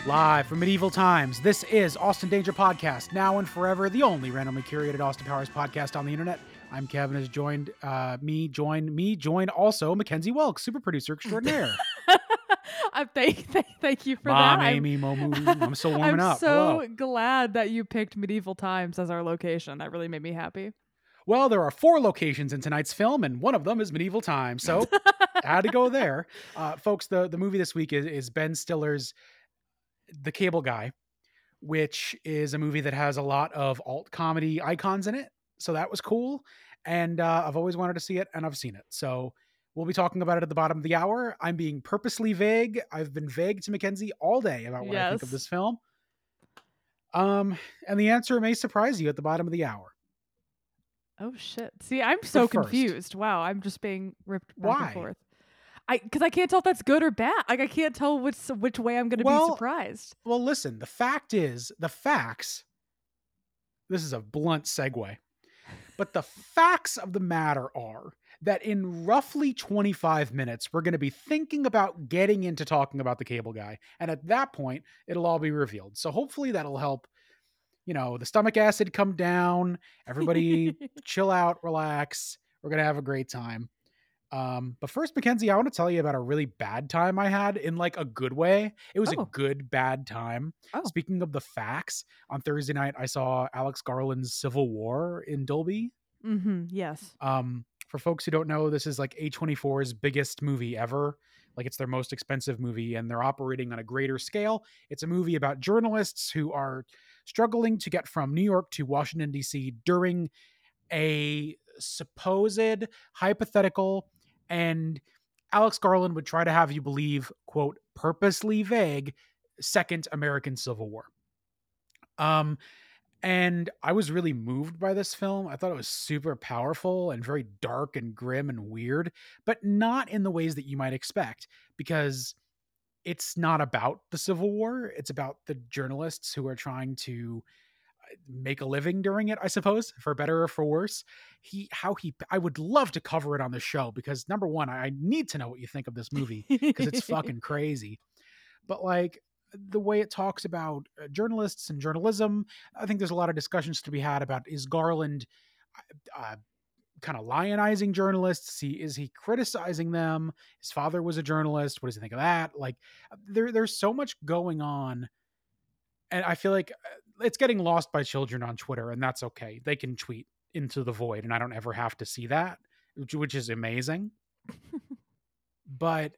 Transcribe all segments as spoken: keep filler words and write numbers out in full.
Live from medieval times, this is Austin Danger Podcast, now and forever the only randomly curated Austin Powers podcast on the internet. I'm Kevin, has joined uh, me, join me, join also Mackenzie Welk, super producer extraordinaire. I thank, thank, thank you for Mom, that. Amy, Momu, I'm still warming I'm up. so Hello. glad that you picked medieval times as our location. That really made me happy. Well, there are four locations in tonight's film, and one of them is medieval times, so I had to go there. Uh, folks, the, the movie this week is, is Ben Stiller's The Cable Guy, which is a movie that has a lot of alt comedy icons in it. So that was cool. And uh, I've always wanted to see it, and I've seen it. So we'll be talking about it at the bottom of the hour. I'm being purposely vague. I've been vague to Mackenzie all day about what yes. I think of this film. Um, and the answer may surprise you at the bottom of the hour. Oh, shit. See, I'm so confused. Wow, I'm just being ripped back Why? and forth. I because I can't tell if that's good or bad. Like I can't tell which which way I'm going to well, be surprised. Well, listen, the fact is, the facts, this is a blunt segue, but the facts of the matter are that in roughly twenty-five minutes, we're going to be thinking about getting into talking about The Cable Guy. And at that point, it'll all be revealed. So hopefully that'll help, you know, the stomach acid come down, everybody chill out, relax. We're going to have a great time. Um, but first, Mackenzie, I want to tell you about a really bad time I had in like a good way. It was oh. a good, bad time. Oh. Speaking of the facts, on Thursday night, I saw Alex Garland's Civil War in Dolby. Mm-hmm. Yes. Um, for folks who don't know, this is like A twenty-four's biggest movie ever. Like it's their most expensive movie, and they're operating on a greater scale. It's a movie about journalists who are struggling to get from New York to Washington, D C during a supposed hypothetical, and Alex Garland would try to have you believe, quote, purposely vague, Second American Civil War. Um, and I was really moved by this film. I thought it was super powerful and very dark and grim and weird, but not in the ways that you might expect, because it's not about the Civil War. It's about the journalists who are trying to make a living during it, I suppose, for better or for worse. He, how he, I would love to cover it on the show because number one, I need to know what you think of this movie because it's fucking crazy. But like the way it talks about uh, journalists and journalism, I think there's a lot of discussions to be had about, is Garland uh, kind of lionizing journalists? He, is he criticizing them? His father was a journalist. What does he think of that? Like there, there's so much going on. And I feel like it's getting lost by children on Twitter, and that's okay. They can tweet into the void, and I don't ever have to see that, which, which is amazing. But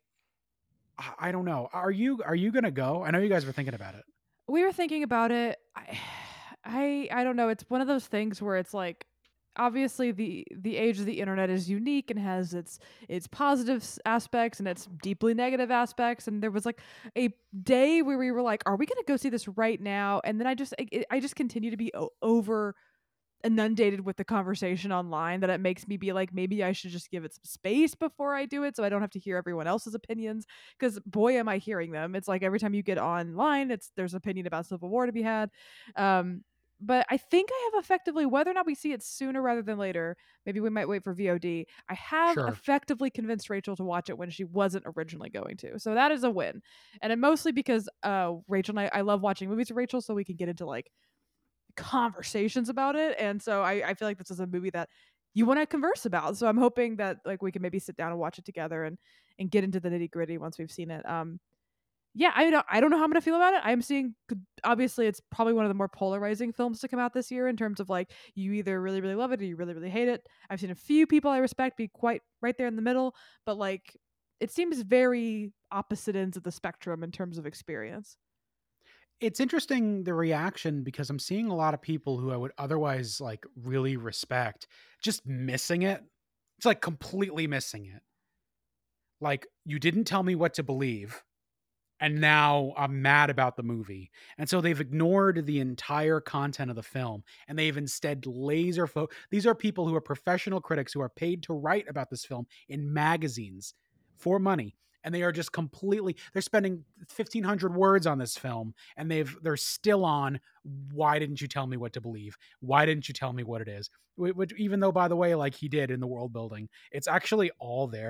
I don't know. Are you are you gonna go? I know you guys were thinking about it. We were thinking about it. I, I, I don't know. It's one of those things where it's like, obviously the the age of the internet is unique and has its its positive aspects and its deeply negative aspects, and there was like a day where we were like, are we going to go see this right now? And then I just I, I just continue to be o- over inundated with the conversation online that it makes me be like, maybe I should just give it some space before I do it so I don't have to hear everyone else's opinions, because boy am I hearing them. It's like every time you get online, it's there's opinion about Civil War to be had. um But I think I have effectively, whether or not we see it sooner rather than later, maybe we might wait for V O D. I have sure. effectively convinced Rachel to watch it when she wasn't originally going to. So that is a win. And it mostly because uh, Rachel and I, I love watching movies with Rachel, so we can get into like conversations about it. And so I, I feel like this is a movie that you want to converse about. So I'm hoping that like we can maybe sit down and watch it together and, and get into the nitty gritty once we've seen it. Um, Yeah, I don't, I don't know how I'm going to feel about it. I'm seeing, obviously, it's probably one of the more polarizing films to come out this year in terms of like, you either really, really love it or you really, really hate it. I've seen a few people I respect be quite right there in the middle, but like, it seems very opposite ends of the spectrum in terms of experience. It's interesting, the reaction, because I'm seeing a lot of people who I would otherwise like really respect just missing it. It's like completely missing it. Like, you didn't tell me what to believe, and now I'm mad about the movie. And so they've ignored the entire content of the film, and they've instead laser fo- These are people who are professional critics who are paid to write about this film in magazines for money. And they are just completely, they're spending fifteen hundred words on this film, and they've, they're still on, why didn't you tell me what to believe? Why didn't you tell me what it is? Which, even though, by the way, like he did in the world building, it's actually all there.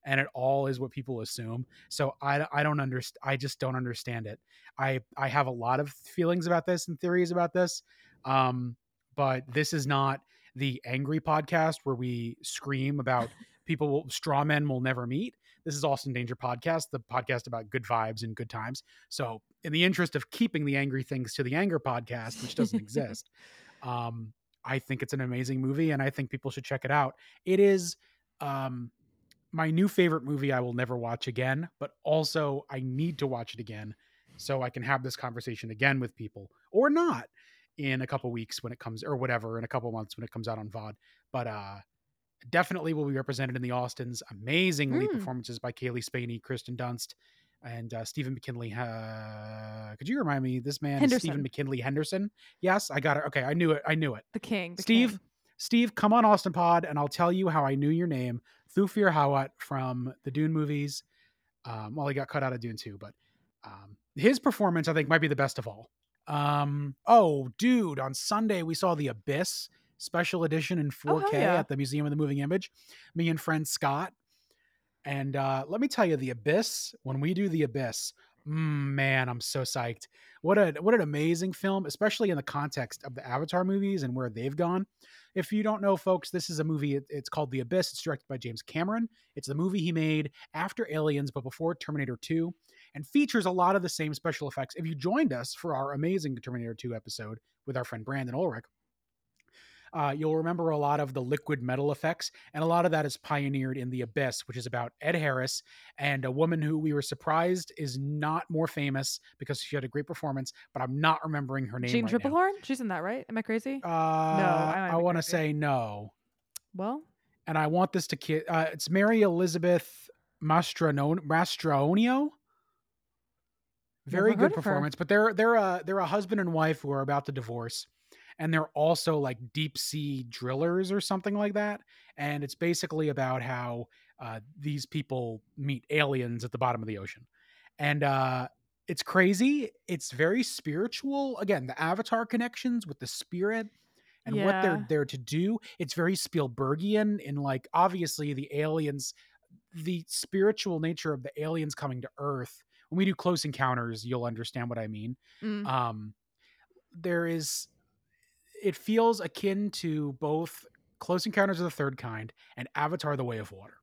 and it all is what people assume. So I, I don't understand. I just don't understand it. I, I have a lot of feelings about this and theories about this. Um, but this is not the angry podcast where we scream about people will, straw men will never meet. This is Austin Danger Podcast, the podcast about good vibes and good times. So in the interest of keeping the angry things to the anger podcast, which doesn't exist, um, I think it's an amazing movie and I think people should check it out. It is um, my new favorite movie I will never watch again, but also I need to watch it again so I can have this conversation again with people or not in a couple weeks when it comes or whatever, in a couple months when it comes out on V O D. But uh, definitely will be represented in the Austins. Amazingly Mm. performances by Kaylee Spaney, Kristen Dunst, and uh, Stephen McKinley. Uh, could you remind me? This man is Stephen McKinley Henderson. Yes, I got it. Okay, I knew it. I knew it. The king. The Steve, king. Steve, come on Austin Pod, and I'll tell you how I knew your name. Thufir Hawat from the Dune movies. Um, well, he got cut out of Dune too, but um, his performance, I think, might be the best of all. Um, oh, dude, on Sunday we saw The Abyss special edition in four K Oh, yeah. at the Museum of the Moving Image. Me and friend Scott. And uh, let me tell you, The Abyss, when we do The Abyss, man, I'm so psyched. What a what an amazing film, especially in the context of the Avatar movies and where they've gone. If you don't know, folks, this is a movie. It, it's called The Abyss. It's directed by James Cameron. It's the movie he made after Aliens, but before Terminator two, and features a lot of the same special effects. If you joined us for our amazing Terminator two episode with our friend Brandon Ulrich, Uh, you'll remember a lot of the liquid metal effects, and a lot of that is pioneered in The Abyss, which is about Ed Harris and a woman who we were surprised is not more famous because she had a great performance, but I'm not remembering her name Jean right now. Tripplehorn? She's in that, right? Am I crazy? Uh, I, I want to say no. Well, and I want this to kid. Uh, it's Mary Elizabeth Mastrono- Mastronio. Very Never heard good of her. performance, but they're they're a they're a husband and wife who are about to divorce, and they're also like deep sea drillers or something like that. And it's basically about how uh, these people meet aliens at the bottom of the ocean, and uh, it's crazy. It's very spiritual. Again, the Avatar connections with the spirit and what Yeah. they're there to do. It's very Spielbergian in like obviously the aliens, the spiritual nature of the aliens coming to Earth. When we do Close Encounters, you'll understand what I mean. Mm. Um, there is, it feels akin to both Close Encounters of the Third Kind and Avatar: The Way of Water.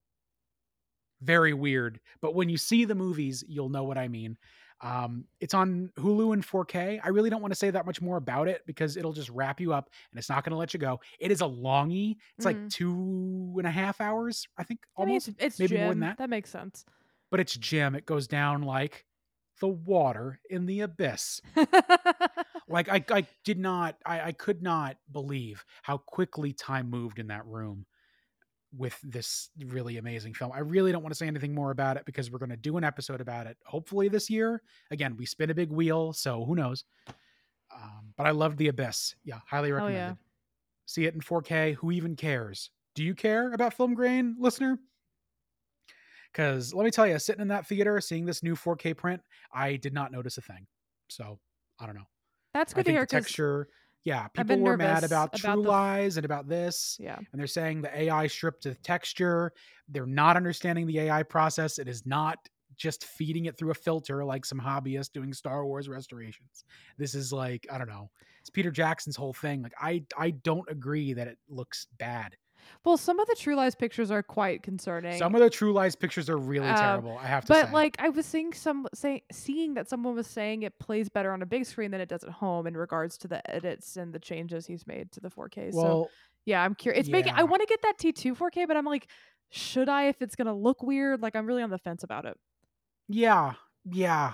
Very weird, but when you see the movies, you'll know what I mean. Um, it's on Hulu in four K. I really don't want to say that much more about it because it'll just wrap you up and it's not going to let you go. It is a longie. It's like Mm. two and a half hours, I think, I mean, almost. it's, it's maybe Jim. more than that. That makes sense. But it's Jim. It goes down like the water in the abyss. Like I, I did not, I, I could not believe how quickly time moved in that room with this really amazing film. I really don't want to say anything more about it because we're going to do an episode about it hopefully this year. Again, we spin a big wheel, so who knows. Um, but I loved The Abyss. Yeah, highly Oh, recommended. yeah. See it in four K. Who even cares? Do you care about Film Grain, listener? Because let me tell you, sitting in that theater, seeing this new four K print, I did not notice a thing. So I don't know. That's I good to think hear. the 'Cause texture, yeah, I've people been were mad nervous about, about True the- Lies and about this. Yeah. And they're saying the A I stripped the texture. They're not understanding the A I process. It is not just feeding it through a filter like some hobbyists doing Star Wars restorations. This is like, I don't know. It's Peter Jackson's whole thing. Like, I, I don't agree that it looks bad. Well, some of the True Lies pictures are quite concerning. Some of the True Lies pictures are really Uh, terrible, I have to but say. like I was seeing some say seeing that someone was saying it plays better on a big screen than it does at home in regards to the edits and the changes he's made to the four K. so well, yeah, I'm curious. It's making I yeah. want to get that T two four K, but I'm like, should I if it's gonna look weird? Like I'm really on the fence about it. yeah, yeah.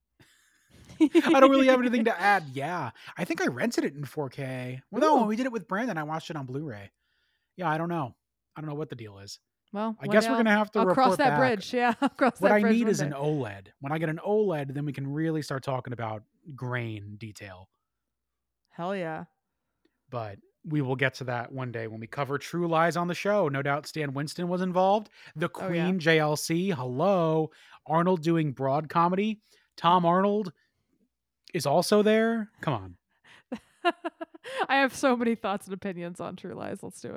I don't really have anything to add. Yeah. I think I rented it in four K. Well, no, Ooh. when we did it with Brandon, I watched it on Blu-ray. Yeah, I don't know. I don't know what the deal is. Well, I one guess day we're I'll- going to have to I'll report cross that back. bridge. Yeah, I'll cross What that I bridge need one is an day. OLED. When I get an OLED, then we can really start talking about grain detail. Hell yeah. But we will get to that one day when we cover True Lies on the show. No doubt Stan Winston was involved. The Oh, Queen, yeah. J L C, hello. Arnold doing broad comedy. Tom Arnold is also there. Come on. I have so many thoughts and opinions on True Lies. Let's do it.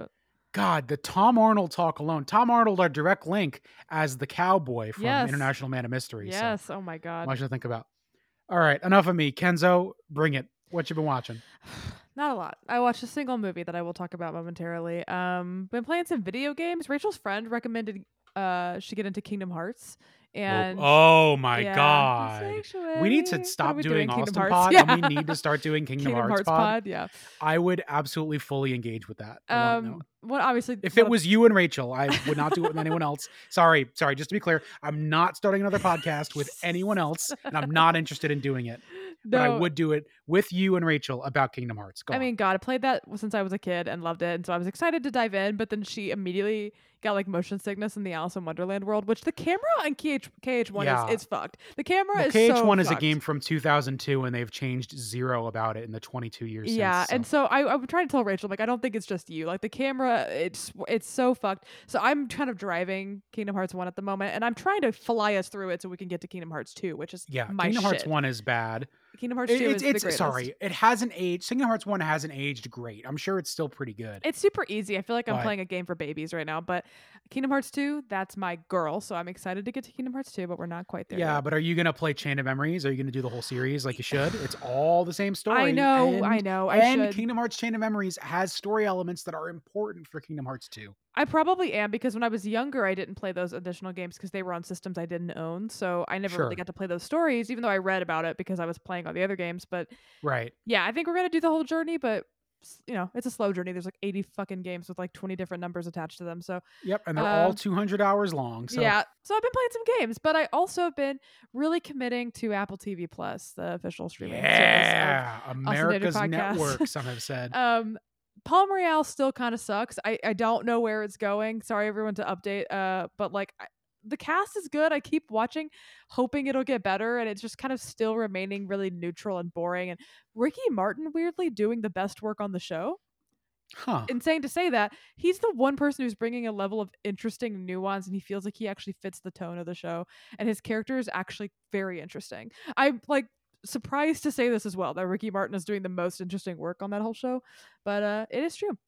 God, the Tom Arnold talk alone. Tom Arnold, our direct link as the cowboy from Yes. International Man of Mystery. So Yes. Oh my God. much to think about. All right, enough of me. Kenzo, bring it. What you been watching? Not a lot. I watched a single movie that I will talk about momentarily. Um, been playing some video games. Rachel's friend recommended uh she get into Kingdom Hearts, Oh, and oh my yeah, the God. We need to sanctuary. What are stop we doing doing? Kingdom Austin Hearts. Pod and we Yeah. need to start doing Kingdom Kingdom Hearts Hearts Pod. pod. Yeah. I would absolutely fully engage with that. I want to Um. know. Well, obviously, If one it of- was you and Rachel, I would not do it with anyone else. Sorry, sorry. Just to be clear, I'm not starting another podcast with anyone else, and I'm not interested in doing it. But I no, would do it with you and Rachel about Kingdom Hearts. Go I on. mean, God, I played that since I was a kid and loved it, and so I was excited to dive in. But then she immediately got like motion sickness in the Alice in Wonderland world, which the camera on K H K H one Yeah. is is fucked. The camera Well, is K H one so is a fucked. game from two thousand two, and they've changed zero about it in the twenty-two years Yeah, since. So. and so I, I'm trying to tell Rachel, like, I don't think it's just you. Like the camera, it's it's so fucked. So I'm kind of driving Kingdom Hearts one at the moment, and I'm trying to fly us through it so we can get to Kingdom Hearts two, which is Yeah, my Kingdom Hearts shit. one is bad. Kingdom Hearts It- two it's is the it's greatest. sorry, it hasn't aged. Kingdom Hearts one hasn't aged great. I'm sure it's still pretty good. It's super easy. I feel like I'm But- playing a game for babies right now, but Kingdom Hearts two, that's my girl. So I'm excited to get to Kingdom Hearts two, but we're not quite there Yeah, yet. but are you gonna play Chain of Memories? Are you gonna do the whole series like you should? It's all the same story. I know, and, I know, I and should. Kingdom Hearts Chain of Memories has story elements that are important for Kingdom Hearts two. I probably am because when I was younger, I didn't play those additional games because they were on systems I didn't own. So I never Sure. really got to play those stories, even though I read about it because I was playing all the other games. But Right. yeah, I think we're gonna do the whole journey, but s- you know, it's a slow journey. There's like eighty fucking games with like twenty different numbers attached to them. So Yep, and they're all Um, two hundred hours long. So yeah, so I've been playing some games, but I also have been really committing to Apple T V Plus, the official streaming service. yeah, Of, America's Podcast. network. Some have said. um, Palm Royale still kind of sucks. I I don't know where it's going. Sorry everyone to update. Uh, but like. I, the cast is good. I keep watching, hoping it'll get better, and it's just kind of still remaining really neutral and boring. And Ricky Martin weirdly doing the best work on the show. Huh. Insane to say that he's the one person who's bringing a level of interesting nuance, and he feels like he actually fits the tone of the show, and his character is actually very interesting. I'm like surprised to say this as well, that Ricky Martin is doing the most interesting work on that whole show, but uh it is true.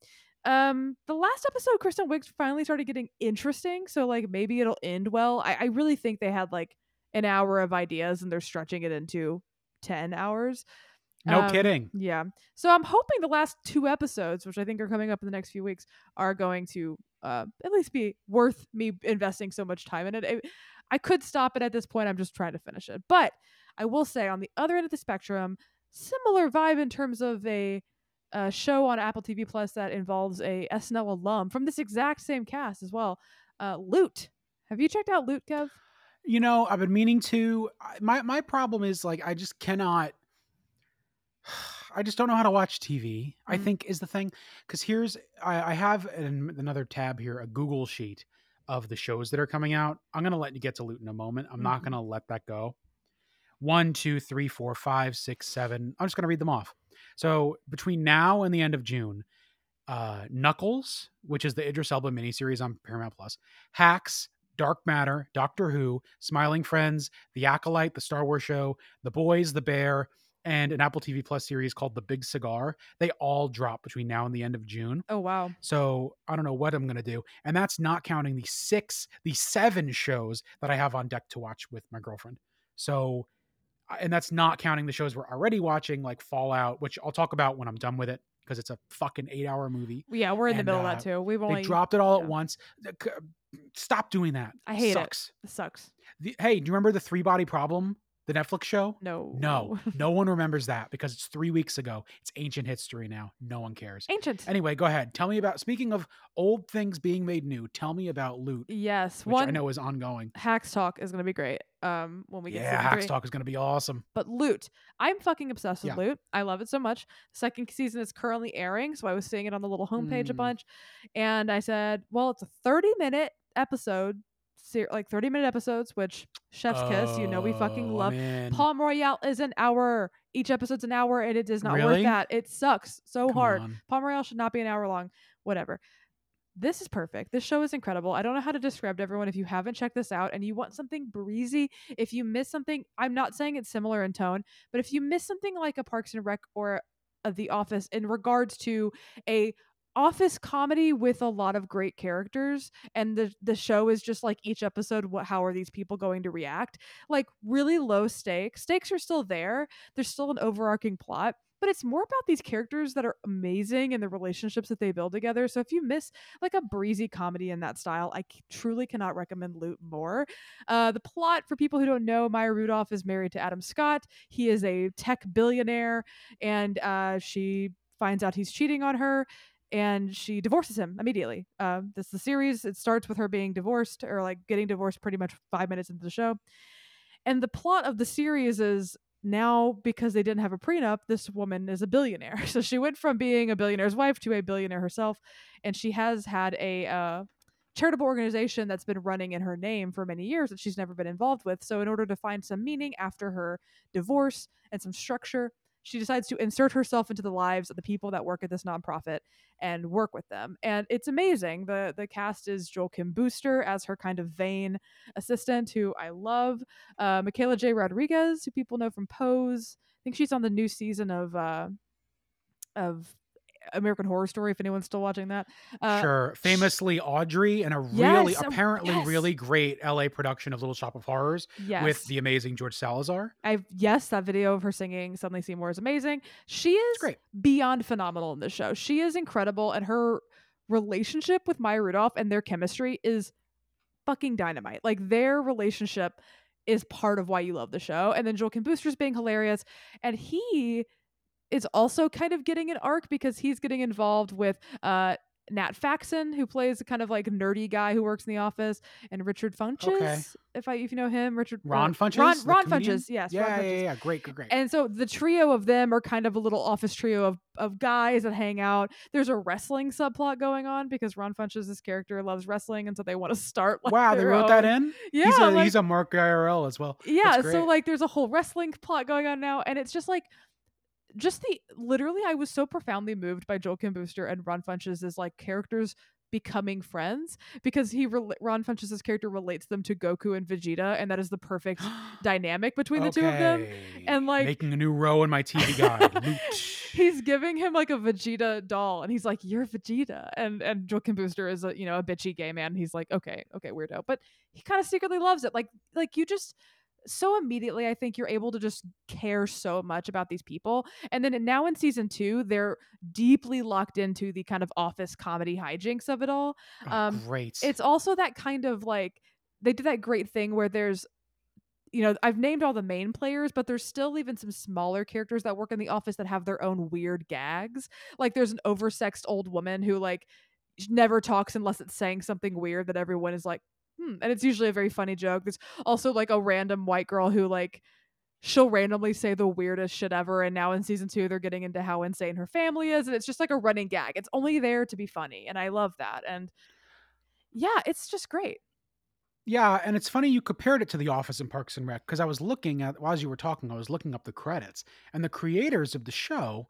Um the last episode, Kristen Wiig finally started getting interesting, so like maybe it'll end well. I, I really think they had like an hour of ideas and they're stretching it into ten hours. No Um, kidding. Yeah. So I'm hoping the last two episodes, which I think are coming up in the next few weeks, are going to uh, at least be worth me investing so much time in it. I, I could stop it at this point. I'm just trying to finish it. But I will say, on the other end of the spectrum, similar vibe in terms of a, a show on Apple T V Plus that involves a S N L alum from this exact same cast as well. Uh, Loot. Have you checked out Loot, Kev? You know, I've been meaning to. I- My my problem is like I just cannot. I just don't know how to watch T V. I Mhm. think is the thing because here's I, I have an, another tab here, a Google sheet of the shows that are coming out. I'm gonna let you get to Loot in a moment. I'm not Mhm. gonna let that go. One, two, three, four, five, six, seven. I'm just gonna read them off. So between now and the end of June, uh, Knuckles, which is the Idris Elba miniseries on Paramount Plus, Hacks, Dark Matter, Doctor Who, Smiling Friends, The Acolyte, The Star Wars Show, The Boys, The Bear, and an Apple T V Plus series called The Big Cigar. They all drop between now and the end of June. Oh, wow. So I don't know what I'm going to do. And that's not counting the six, the seven shows that I have on deck to watch with my girlfriend. So, and that's not counting the shows we're already watching, like Fallout, which I'll talk about when I'm done with it because it's a fucking eight hour movie. Yeah, we're in the And, middle of uh, that too. We've They only dropped it all yeah. at once. Stop doing that. I hate it. Sucks. It sucks. The, hey, do you remember the Three Body Problem, the Netflix show? No. No, no one remembers that because it's three weeks ago. It's ancient history now. No one cares. Ancient. Anyway, go ahead. Tell me about, speaking of old things being made new, tell me about Loot, Yes. which One I know is ongoing. Hacks Talk is going to be great um, when we get Yeah, season Hacks three. Talk is going to be awesome. But Loot. I'm fucking obsessed with Yeah. Loot. I love it so much. The second season is currently airing, so I was seeing it on the little homepage a Mm. bunch. And I said, well, it's a thirty minute episode, ser- like thirty minute episodes, which chef's kiss, you know we fucking Oh, love. man. Palm Royale is an hour. Each episode's an hour, and it is not Really? worth that. It sucks so Come hard. on. Palm Royale should not be an hour long. Whatever. This is perfect. This show is incredible. I don't know how to describe to everyone if you haven't checked this out and you want something breezy. If you miss something, I'm not saying it's similar in tone, but if you miss something like a Parks and Rec or a The Office in regards to a office comedy with a lot of great characters, and the the show is just like each episode, what how are these people going to react? Like really low stakes. Stakes are still there. There's still an overarching plot, but it's more about these characters that are amazing and the relationships that they build together. So if you miss like a breezy comedy in that style, I c- truly cannot recommend Loot more. Uh, the plot, for people who don't know, Maya Rudolph is married to Adam Scott. He is a tech billionaire, and uh, she finds out he's cheating on her, and she divorces him immediately. Uh, this is the series. It starts with her being divorced, or like getting divorced pretty much five minutes into the show. And the plot of the series is, now because they didn't have a prenup, this woman is a billionaire. So she went from being a billionaire's wife to a billionaire herself, and she has had a uh, charitable organization that's been running in her name for many years that she's never been involved with. So in order to find some meaning after her divorce and some structure, she decides to insert herself into the lives of the people that work at this nonprofit and work with them. And it's amazing. The the cast is Joel Kim Booster as her kind of vain assistant, who I love. Uh, Michaela J. Rodriguez, who people know from Pose. I think she's on the new season of uh, of American Horror Story, if anyone's still watching that. Uh, Sure. sh- Famously Audrey in a really, yes, uh, apparently yes, really great L A production of Little Shop of Horrors with yes. the amazing George Salazar. I've yes, that video of her singing "Suddenly Seymour" is amazing. She It's is great. beyond phenomenal in this show. She is incredible, and her relationship with Maya Rudolph and their chemistry is fucking dynamite. Like their relationship is part of why you love the show. And then Joel Kim Booster's being hilarious, and he is also kind of getting an arc because he's getting involved with uh Nat Faxon, who plays a kind of like nerdy guy who works in the office, and Richard Okay. Funches, if I if you know him, Richard uh, Ron Ron Funches, the Ron comedian? Funches, yes, Ron Yeah, yeah, Funches. yeah. Great, great, great. And so the trio of them are kind of a little office trio of of guys that hang out. There's a wrestling subplot going on because Ron Funches' character loves wrestling, and so they want to start like Wow, they their wrote that own. in? He's Yeah, a like he's a Mark I R L as well. That's yeah, so great. like there's a whole wrestling plot going on now, and it's just like just the literally I was so profoundly moved by Joel Kim Booster and Ron Funches as like characters becoming friends, because he rel- Ron Funches' character relates them to Goku and Vegeta, and that is the perfect dynamic between the two of them. Okay. And like Making a new row in my T V guide. Loot. he's giving him like a Vegeta doll, and he's like, "You're Vegeta," and and Joel Kim Booster is a you know a bitchy gay man. He's like, "Okay, okay, weirdo," but he kind of secretly loves it. Like like you just so immediately, I think you're able to just care so much about these people. And then now in season two, they're deeply locked into the kind of office comedy hijinks of it all. Oh, Um, great. it's also that kind of like they did that great thing where there's you know, I've named all the main players, but there's still even some smaller characters that work in the office that have their own weird gags. Like there's an oversexed old woman who like never talks unless it's saying something weird that everyone is like, hmm. And it's usually a very funny joke. There's also like a random white girl who like she'll randomly say the weirdest shit ever. And now in season two, they're getting into how insane her family is. And it's just like a running gag. It's only there to be funny. And I love that. And yeah, it's just great. Yeah, and it's funny you compared it to The Office and Parks and Rec because I was looking at while you were talking, I was looking up the credits, and the creators of the show,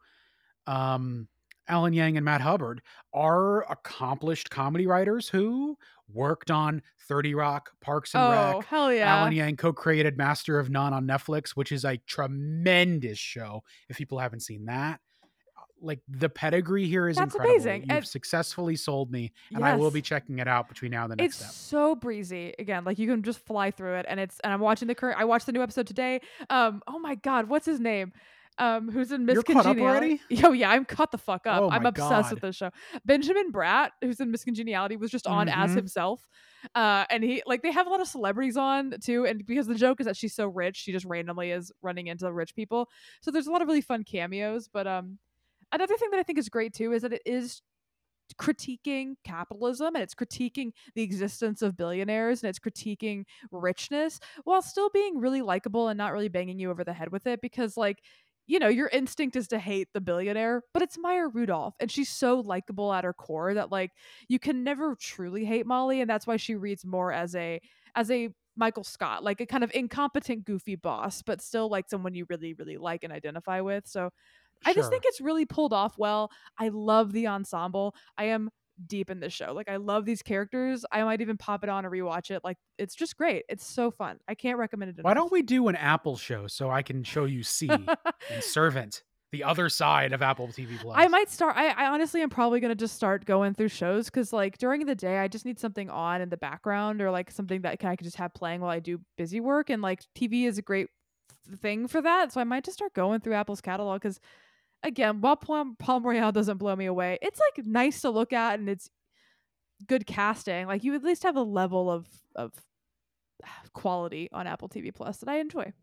um, Alan Yang and Matt Hubbard, are accomplished comedy writers who worked on thirty Rock, Parks and Oh, Rec. hell Alan yeah. Yang co-created Master of None on Netflix, which is a tremendous show. If people haven't seen that, like the pedigree here is That's incredible. amazing. You've And successfully sold me, and I will be yes. checking it out between now and the It's next step. so breezy. Again, like you can just fly through it, and it's and I'm watching the current I watched the new episode today. Um, oh my god, what's his name? Um, who's in Miss You're caught up Congeniality? already? Oh yeah, I'm caught the fuck up. Oh I'm my obsessed with god. this show. Benjamin Bratt, who's in Miss Congeniality, was just on as Mhm. himself. Uh, and he like they have a lot of celebrities on too, and because the joke is that she's so rich, she just randomly is running into rich people. So there's a lot of really fun cameos. But um, another thing that I think is great too is that it is critiquing capitalism, and it's critiquing the existence of billionaires, and it's critiquing richness while still being really likable and not really banging you over the head with it, because like you know your instinct is to hate the billionaire, but it's Maya Rudolph and she's so likable at her core that like you can never truly hate Molly, and that's why she reads more as a as a Michael Scott, like a kind of incompetent goofy boss, but still like someone you really really like and identify with. So I just think Sure. it's really pulled off well. I love the ensemble. I am deep in this show. Like I love these characters. I might even pop it on and rewatch it. Like it's just great. It's so fun. I can't recommend it Why enough. don't we do an Apple show so I can show you C and Servant? the other side of Apple T V Plus. I might start. I, I honestly am probably gonna just start going through shows because like during the day I just need something on in the background or like something that I can just have playing while I do busy work, and like T V is a great thing for that. So I might just start going through Apple's catalog because again, while Palm, Palm Royale doesn't blow me away, it's like nice to look at and it's good casting. Like you at least have a level of of quality on Apple T V Plus that I enjoy.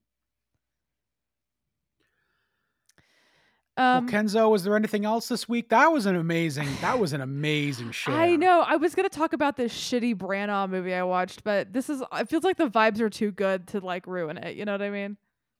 Um, well, Kenzo, was there anything else this week? That was an amazing, that was an amazing show. I know. I was going to talk about this shitty Branagh movie I watched, but this is, it feels like the vibes are too good to like ruin it. You know what I mean?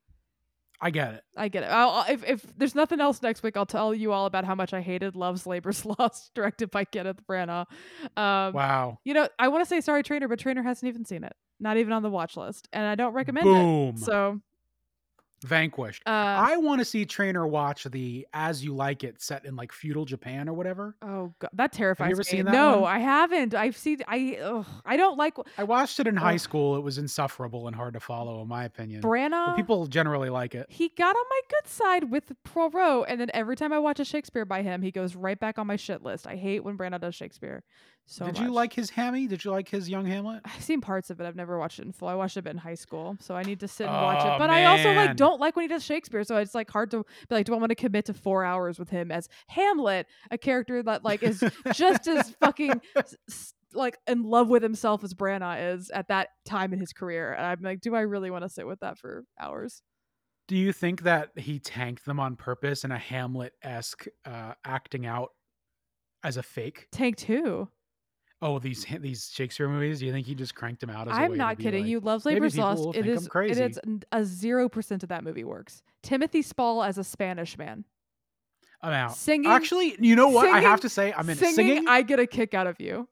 I get it. I get it. I'll, if, if there's nothing else next week, I'll tell you all about how much I hated Love's Labor's Lost, directed by Kenneth Branagh. Um, wow. You know, I want to say sorry, Trainer, but Trainer hasn't even seen it. Not even on the watch list. And I don't recommend Boom. it. So... Vanquished. Uh, I want to see Trainer watch the As You Like It set in like feudal Japan or whatever. Oh god, that terrifies me. Have you ever me. seen that? No, one? I haven't. I've seen. I ugh, I don't like. I watched it in ugh. high school. It was insufferable and hard to follow, in my opinion. Branagh. But people generally like it. He got on my good side with Poirot, and then every time I watch a Shakespeare by him, he goes right back on my shit list. I hate when Branagh does Shakespeare. So did much. you like his Hammy? Did you like his Young Hamlet? I've seen parts of it. I've never watched it in full. I watched it in high school, so I need to sit and oh, watch it. But man. I also like don't like when he does Shakespeare, so it's like hard to be like, do I want to commit to four hours with him as Hamlet, a character that like is just as fucking s- like in love with himself as Branagh is at that time in his career? And I'm like, do I really want to sit with that for hours? Do you think that he tanked them on purpose in a Hamlet-esque uh, acting out as a fake? Tanked who? Oh, these these Shakespeare movies. Do you think he just cranked them out? As I'm a way not to kidding like, you. Love's Labor's Lost. It is. Crazy. It is a zero percent of that movie works. Timothy Spall as a Spanish man. I'm out. Singing. Actually, you know what? Singing, I have to say, I'm in singing, singing. I get a kick out of you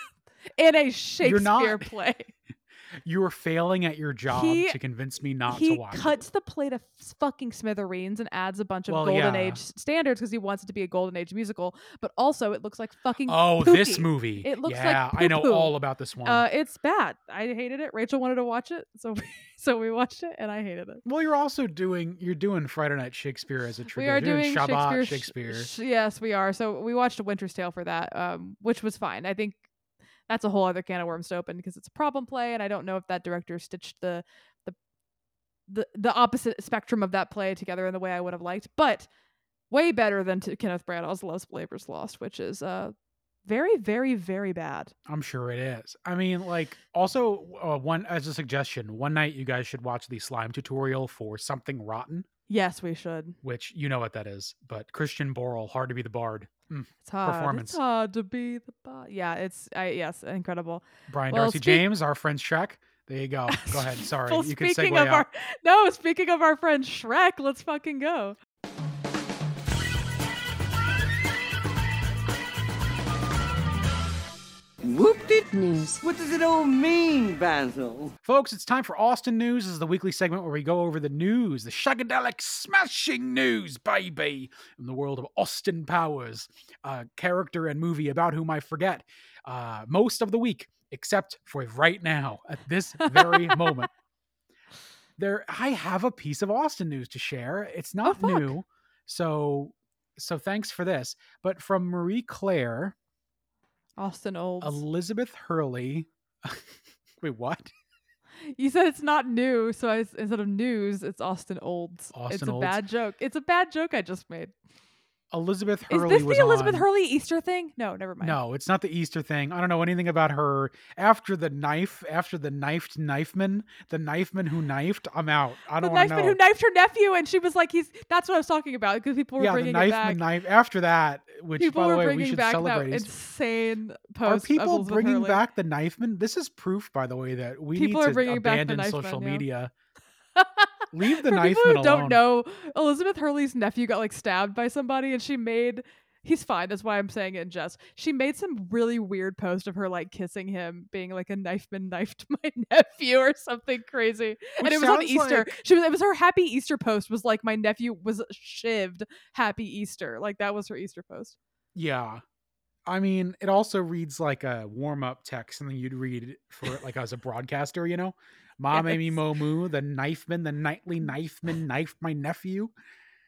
in a Shakespeare not, play. You were failing at your job he, to convince me not to to watch. He cuts it. the play to fucking smithereens and adds a bunch of well, golden yeah. age standards because he wants it to be a golden age musical. But also, it looks like fucking. Oh, poopy. this movie. It looks yeah, like poo-poo. I know all about this one. Uh, it's bad. I hated it. Rachel wanted to watch it, so we, so we watched it, and I hated it. Well, you're also doing you're doing Friday Night Shakespeare as a tradition. We are doing Shabbat Shakespeare. Shakespeare. Sh- yes, we are. So we watched A Winter's Tale for that, um, which was fine. I think that's a whole other can of worms to open because it's a problem play, and I don't know if that director stitched the the the, the opposite spectrum of that play together in the way I would have liked. But way better than to Kenneth Branagh's Love's Labor's Lost, which is uh very, very, very bad. I'm sure it is. I mean, like, also uh, one as a suggestion, one night you guys should watch the slime tutorial for Something Rotten. Yes, we should. Which you know what that is, but Christian Borle, Hard to Be the Bard. Mm, it's hard. Performance. It's hard to be the bard. Yeah, it's I yes, incredible. Brian well, Darcy speak- James, our friend Shrek. There you go. Go ahead. Sorry, well, you can speaking segue of out. our no. Speaking of our friend Shrek, let's fucking go. Whoop-de news. What does it all mean, Basil? Folks, it's time for Austin News. This is the weekly segment where we go over the news, the shagadelic smashing news, baby, in the world of Austin Powers, a character and movie about whom I forget uh, most of the week, except for right now, at this very moment. There, I have a piece of Austin news to share. It's not oh, new, so so thanks for this. But from Marie Claire. Austin Olds. Elizabeth Hurley. Wait, what? You said it's not new, so I, instead of news, it's Austin Olds. Austin it's a Olds. bad joke. It's a bad joke I just made. Elizabeth Hurley Is this was the Elizabeth on... Hurley Easter thing? No, never mind. No, it's not the Easter thing. I don't know anything about her. After the knife, after the knifed knifeman, the knifeman who knifed, I'm out. I don't want to know. The knifeman who knifed her nephew, and she was like, "He's." That's what I was talking about because people were yeah, bringing the it back. knifeman knife. After that, which people by the were way, bringing we should back celebrate. That Is, insane post. are of people Elizabeth bringing Hurley. back the knifeman? This is proof, by the way, that we people need are to bringing abandon back the social knifeman, yeah. media. Leave the For knifeman people who alone. don't know, Elizabeth Hurley's nephew got like stabbed by somebody, and she made. He's fine. That's why I'm saying it in jest. She made some really weird post of her like kissing him, being like a knifeman knifed my nephew or something crazy. Which and it was on sounds Easter. like- She was. It was her happy Easter post. Was like my nephew was shivved. Happy Easter. Like that was her Easter post. Yeah. I mean, it also reads like a warm-up text, something you'd read for like as a broadcaster, you know? Mom, Yes. Amy, Momu, the knifeman, the nightly knifeman knifed my nephew.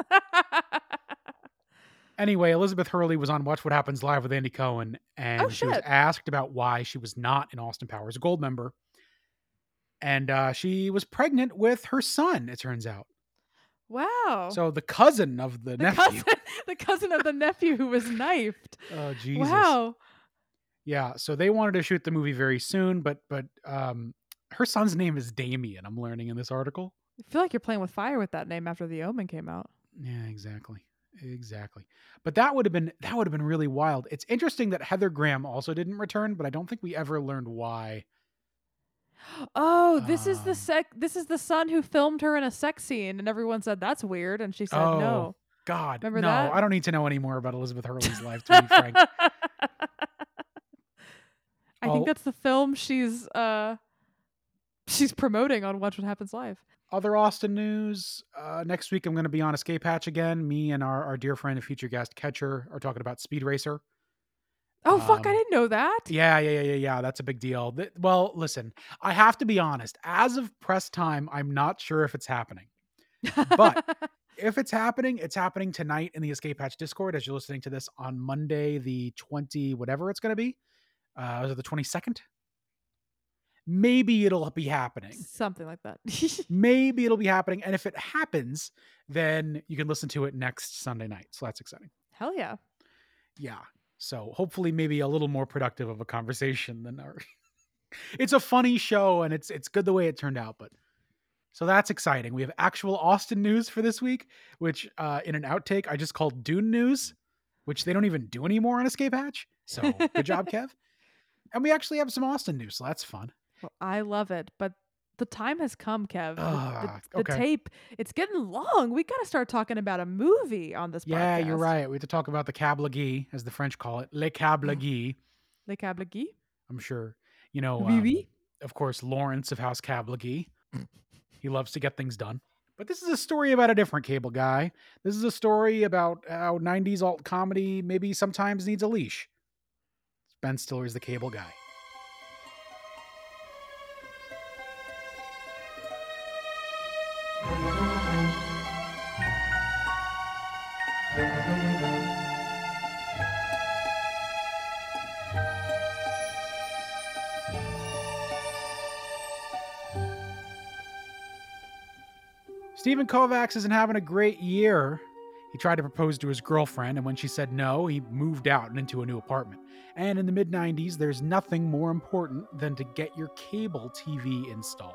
Anyway, Elizabeth Hurley was on Watch What Happens Live with Andy Cohen, and Oh, she was shit. asked about why she was not an Austin Powers Gold member. And uh, she was pregnant with her son, it turns out. Wow. So the cousin of the, the nephew. cousin, the cousin of the nephew who was knifed. Oh, Jesus. Wow. Yeah, so they wanted to shoot the movie very soon, but but um, her son's name is Damien, I'm learning in this article. I feel like you're playing with fire with that name after The Omen came out. Yeah, exactly. Exactly. But that would have been that would have been really wild. It's interesting that Heather Graham also didn't return, but I don't think we ever learned why. Oh, this is the Um, sec this is the son who filmed her in a sex scene and everyone said that's weird and she said Oh, no. God. Remember no, that? I don't need to know any more about Elizabeth Hurley's life, to be frank. I Oh. think that's the film she's uh she's promoting on Watch What Happens Live. Other Austin news. Uh, next week, I'm going to be on Escape Hatch again. Me and our, our dear friend and future guest, Catcher, are talking about Speed Racer. Oh fuck, I Um, didn't know that. Yeah, yeah, yeah, yeah, yeah. That's a big deal. Th- Well, listen, I have to be honest. As of press time, I'm not sure if it's happening. But if it's happening, it's happening tonight in the Escape Hatch Discord as you're listening to this on Monday, the twenty, whatever it's going to be. Uh, is it the twenty-second? Maybe it'll be happening. Something like that. Maybe it'll be happening. And if it happens, then you can listen to it next Sunday night. So that's exciting. Hell yeah. Yeah. So hopefully maybe a little more productive of a conversation than our it's a funny show and it's it's good the way it turned out, but so that's exciting. We have actual Austin news for this week, which uh in an outtake I just called Dune news, which they don't even do anymore on Escape Hatch. So good job, Kev. And we actually have some Austin news, so that's fun. Well, I love it, but the time has come, Kev. The- Ah, the the okay. tape, it's getting long. We got to start talking about a movie on this Yeah, podcast. you're right. We have to talk about the Cable Guy, as the French call it. Le Cable Guy. Le Cable Guy. I'm sure. You know, Oui, um, oui. of course, Lawrence of House Cable Guy. He loves to get things done. But this is a story about a different cable guy. This is a story about how nineties alt comedy maybe sometimes needs a leash. Ben Stiller's the cable guy. Stephen Kovacs isn't having a great year. He tried to propose to his girlfriend, and when she said no, he moved out and into a new apartment. And in the mid nineties, there's nothing more important than to get your cable T V installed.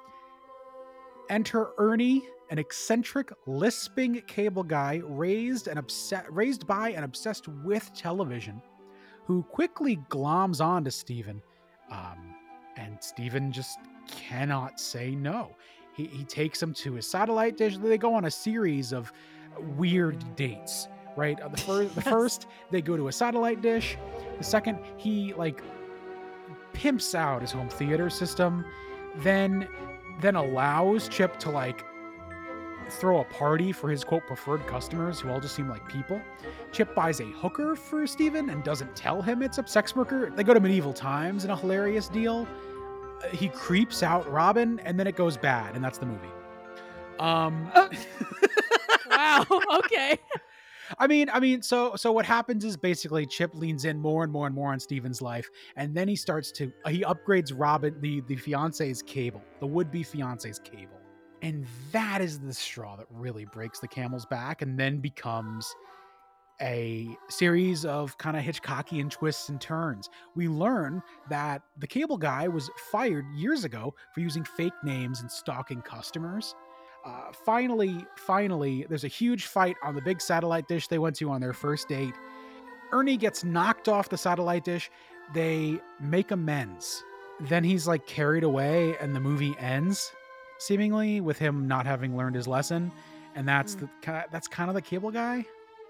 Enter Ernie, an eccentric, lisping cable guy raised and obsessed, raised by and obsessed with television, who quickly gloms on to Stephen, um, and Stephen just cannot say no. He, he takes him to his satellite dish. They go on a series of weird dates, right? Uh, The first, the first, they go to a satellite dish. The second, he like pimps out his home theater system, then then allows Chip to like throw a party for his quote preferred customers who all just seem like people. Chip buys a hooker for Steven and doesn't tell him it's a sex worker. They go to medieval times in a hilarious deal. Uh, He creeps out Robin and then it goes bad, and that's the movie. Um Wow. Okay. I mean, I mean, so so what happens is basically Chip leans in more and more and more on Steven's life, and then he starts to he upgrades Robin, the the fiance's cable, the would-be fiance's cable, and that is the straw that really breaks the camel's back, and then becomes a series of kind of Hitchcockian twists and turns. We learn that the cable guy was fired years ago for using fake names and stalking customers. Uh, finally, finally, there's a huge fight on the big satellite dish they went to on their first date. Ernie gets knocked off the satellite dish. They make amends. Then he's like carried away, and the movie ends, seemingly with him not having learned his lesson. And that's the ki- that's kind of the cable guy.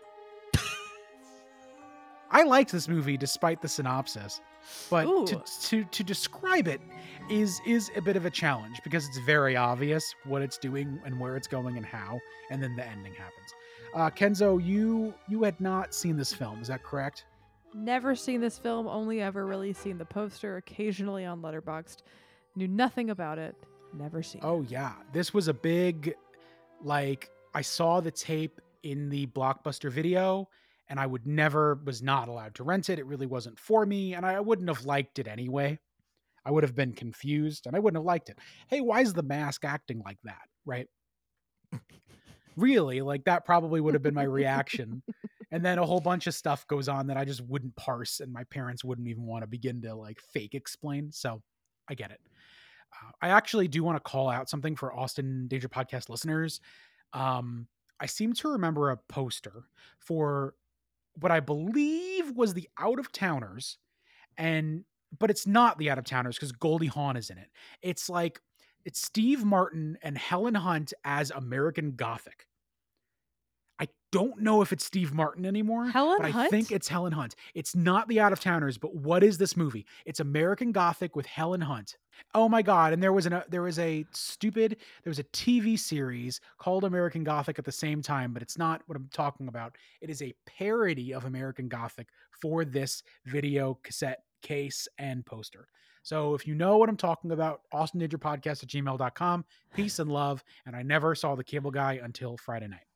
I liked this movie despite the synopsis, but Ooh. to, to to describe it is is a bit of a challenge because it's very obvious what it's doing and where it's going and how, and then the ending happens. Uh, Kenzo, you you had not seen this film, is that correct? Never seen this film, only ever really seen the poster, occasionally on Letterboxd. Knew nothing about it. Never seen Oh it. yeah, this was a big, like I saw the tape in the Blockbuster video, and I would never, was not allowed to rent it. It really wasn't for me, and I wouldn't have liked it anyway. I would have been confused, and I wouldn't have liked it. Hey, why is the mask acting like that, right? Really, like that probably would have been my reaction. And then a whole bunch of stuff goes on that I just wouldn't parse, and my parents wouldn't even want to begin to like fake explain. So I get it. Uh, I actually do want to call out something for Austin Danger Podcast listeners. Um, I seem to remember a poster for what I believe was the Out of Towners, and but it's not the Out of Towners because Goldie Hawn is in it. It's like it's Steve Martin and Helen Hunt as American Gothic. I don't know if it's Steve Martin anymore, Helen but I Hunt? think it's Helen Hunt. It's not the Out of Towners, but what is this movie? It's American Gothic with Helen Hunt. Oh my God. And there was an, there was a stupid, there was a T V series called American Gothic at the same time, but it's not what I'm talking about. It is a parody of American Gothic for this video cassette case and poster. So if you know what I'm talking about, Austin Danger Podcast at gmail dot com, peace and love. And I never saw The Cable Guy until Friday night.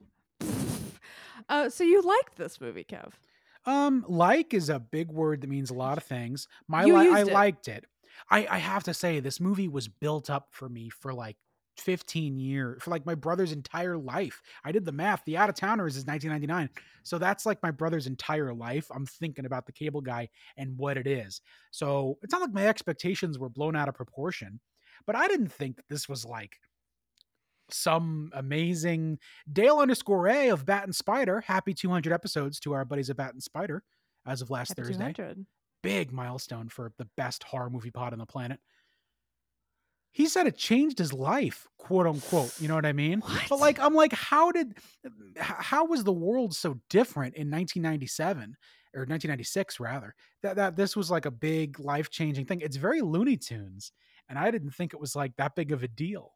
Uh, so you liked this movie, Kev? Um, like is a big word that means a lot of things. My You li- used I it. liked it. I, I have to say, this movie was built up for me for like fifteen years, for like my brother's entire life. I did the math. The Out of Towners is nineteen ninety-nine. So that's like my brother's entire life. I'm thinking about The Cable Guy and what it is. So it's not like my expectations were blown out of proportion, but I didn't think that this was like some amazing Dale underscore A of Bat and Spider. Happy two hundred episodes to our buddies at Bat and Spider as of last Happy Thursday. two hundred. Big milestone for the best horror movie pod on the planet. He said it changed his life, quote unquote. You know what I mean? What? But like, I'm like, how did, how was the world so different in nineteen ninety-seven or nineteen ninety-six rather, that, that this was like a big life changing thing? It's very Looney Tunes. And I didn't think it was like that big of a deal.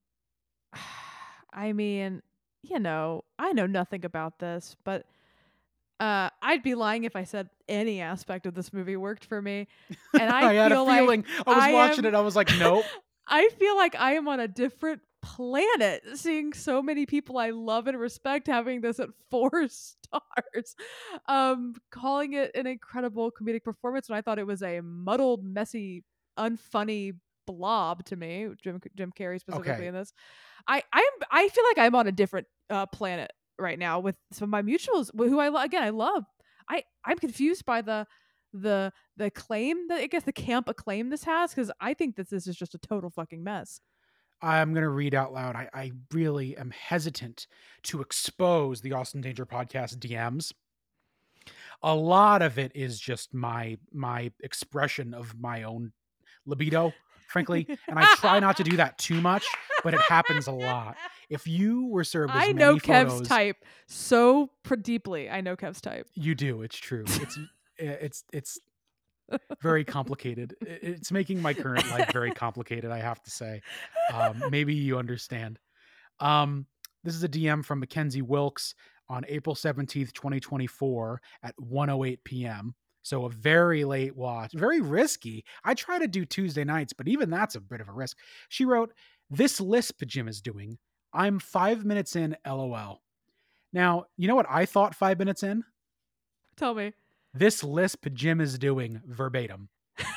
I mean, you know, I know nothing about this, but uh, I'd be lying if I said any aspect of this movie worked for me. And I, I had a feel like feeling. I was I watching am- it. I was like, nope. I feel like I am on a different planet seeing so many people I love and respect having this at four stars. Um, calling it an incredible comedic performance when I thought it was a muddled, messy, unfunny blob to me. Jim Jim Carrey specifically Okay. in this. I I'm I feel like I'm on a different uh, planet right now with some of my mutuals who I lo- again I love. I I'm confused by the the the acclaim that I guess the camp acclaim this has, because I think that this is just a total fucking mess. I'm going to read out loud. I, I really am hesitant to expose the Austin Danger Podcast D Ms. A lot of it is just my my expression of my own libido, frankly, and I try not to do that too much, but it happens a lot. If you were served as I many know Kev's photos, type so pr- deeply. I know Kev's type. you do. It's true. It's it's it's very complicated. It- It's making my current life very complicated, I have to say. Um, maybe you understand. Um, this is a D M from Mackenzie Wilkes on April seventeenth, twenty twenty-four at one oh eight p.m. So a very late watch, very risky. I try to do Tuesday nights, but even that's a bit of a risk. She wrote, "This lisp Jim is doing. I'm five minutes in, LOL." Now, you know what I thought five minutes in? Tell me. This lisp Jim is doing verbatim.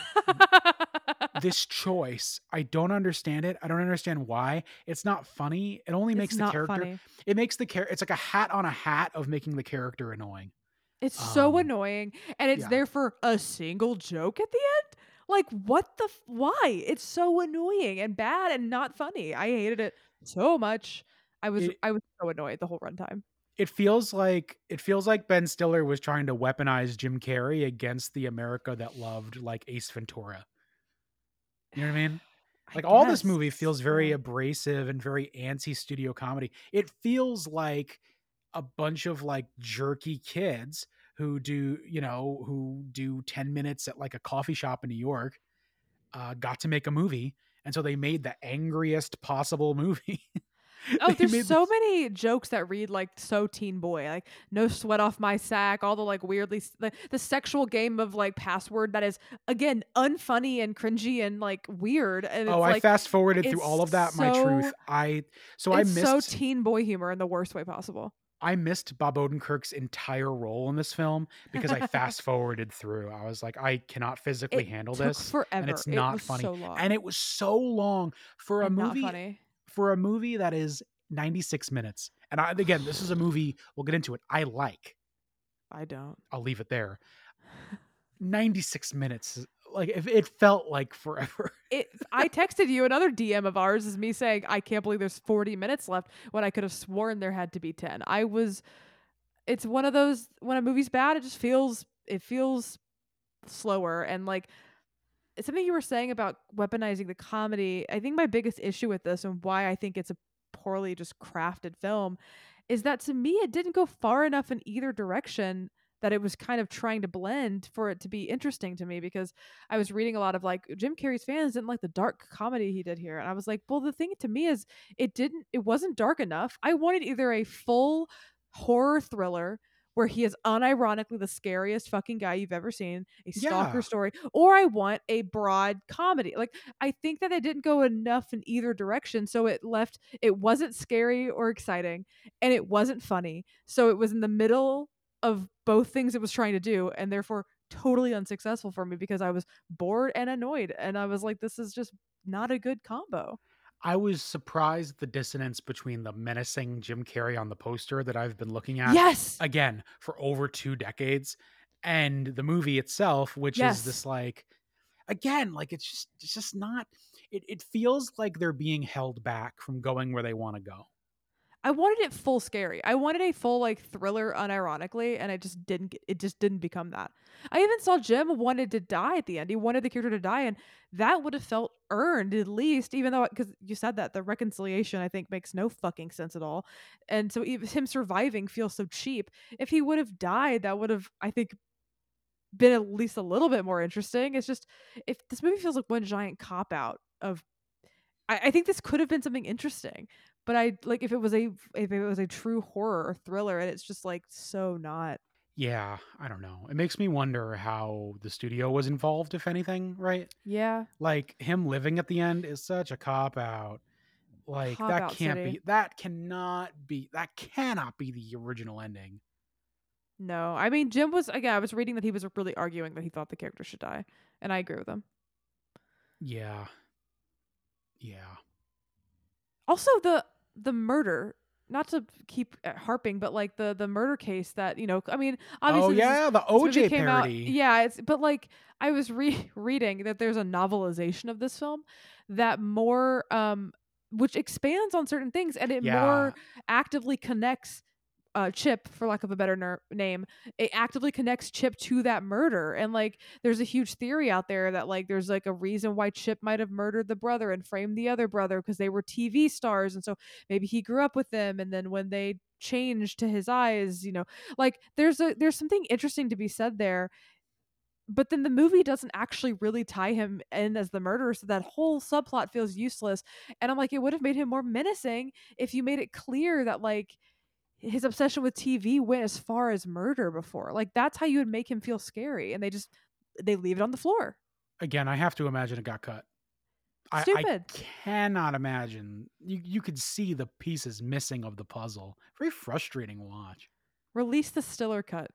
This choice, I don't understand it. I don't understand why. It's not funny. It only It's makes the not character. funny. It makes the character. It's like a hat on a hat of making the character annoying. It's so Um, annoying, and it's yeah. there for a single joke at the end. Like, what the? F- why? It's so annoying and bad and not funny. I hated it so much. I was It- I was so annoyed the whole runtime. It feels like it feels like Ben Stiller was trying to weaponize Jim Carrey against the America that loved like Ace Ventura. You know what I mean? I Like all this guess. movie feels very Yeah. abrasive and very anti-studio comedy. It feels like a bunch of like jerky kids who do, you know, who do ten minutes at like a coffee shop in New York, uh, got to make a movie. And so they made the angriest possible movie. Oh, They there's made so this- many jokes that read like so teen boy, like no sweat off my sack, all the like weirdly s- the, the sexual game of like password that is again unfunny and cringy and like weird, and Oh, it's I like fast forwarded through it's all of that. My so truth. I so I it's so missed teen boy humor in the worst way possible. I missed Bob Odenkirk's entire role in this film because I fast forwarded through. I was like, I cannot physically It handle took this, and forever. it's It not was funny. so long And it was so long for a and not movie funny. for a movie that is ninety-six minutes. And I, again, this is a movie, we'll get into it. I like. I don't. I'll leave it there. ninety-six minutes. Like if it felt like forever. It. I texted you another D M of ours is me saying I can't believe there's forty minutes left when I could have sworn there had to be ten. I was. It's one of those when a movie's bad, it just feels it feels slower and like it's something you were saying about weaponizing the comedy. I think my biggest issue with this and why I think it's a poorly just crafted film is that to me it didn't go far enough in either direction that it was kind of trying to blend for it to be interesting to me because I was reading a lot of like Jim Carrey's fans didn't like the dark comedy he did here and I was like, well the thing to me is it didn't it wasn't dark enough. I wanted either a full horror thriller where he is unironically the scariest fucking guy you've ever seen, a stalker Yeah. story, or I want a broad comedy. Like I think that they didn't go enough in either direction, so it left it wasn't scary or exciting, and it wasn't funny. So it was in the middle of both things it was trying to do, and therefore totally unsuccessful for me because I was bored and annoyed, and I was like, this is just not a good combo. I was surprised the dissonance between the menacing Jim Carrey on the poster that I've been looking at Yes. again for over two decades and the movie itself, which Yes. is this like again, like it's just it's just not it, it feels like they're being held back from going where they want to go. I wanted it full scary. I wanted a full like thriller unironically, and I just didn't get it just didn't become that. I even saw Jim wanted to die at the end. He wanted the character to die, and that would have felt earned at least, even though because you said that the reconciliation I think makes no fucking sense at all. And so even him surviving feels so cheap. If he would have died, that would have, I think, been at least a little bit more interesting. It's just if this movie feels like one giant cop out of I, I think this could have been something interesting. But I like if it was a if it was a true horror or thriller and it's just like so not. Yeah, I don't know. It makes me wonder how the studio was involved, if anything, right? Yeah. Like him living at the end is such a cop out. Like Cop that out can't city. be that cannot be that cannot be the original ending. No. I mean Jim was again, I was reading that he was really arguing that he thought the character should die. And I agree with him. Yeah. Yeah. Also the the murder, not to keep uh, harping, but like the the murder case that, you know, I mean, obviously Oh this is- yeah, the this movie O J came out- parody. yeah, it's but like I was re- reading that there's a novelization of this film that more um which expands on certain things and it Yeah. more actively connects uh Chip, for lack of a better ner- name, it actively connects Chip to that murder. And like there's a huge theory out there that like there's like a reason why Chip might have murdered the brother and framed the other brother because they were T V stars, and so maybe he grew up with them, and then when they changed to his eyes, you know, like there's a there's something interesting to be said there. But then the movie doesn't actually really tie him in as the murderer, so that whole subplot feels useless. And I'm like, it would have made him more menacing if you made it clear that like his obsession with T V went as far as murder before. Like that's how you would make him feel scary, and they just they leave it on the floor. Again, I have to imagine it got cut. I, I Stupid. cannot imagine. You you could see the pieces missing of the puzzle. Very frustrating watch. Release the Stiller cut.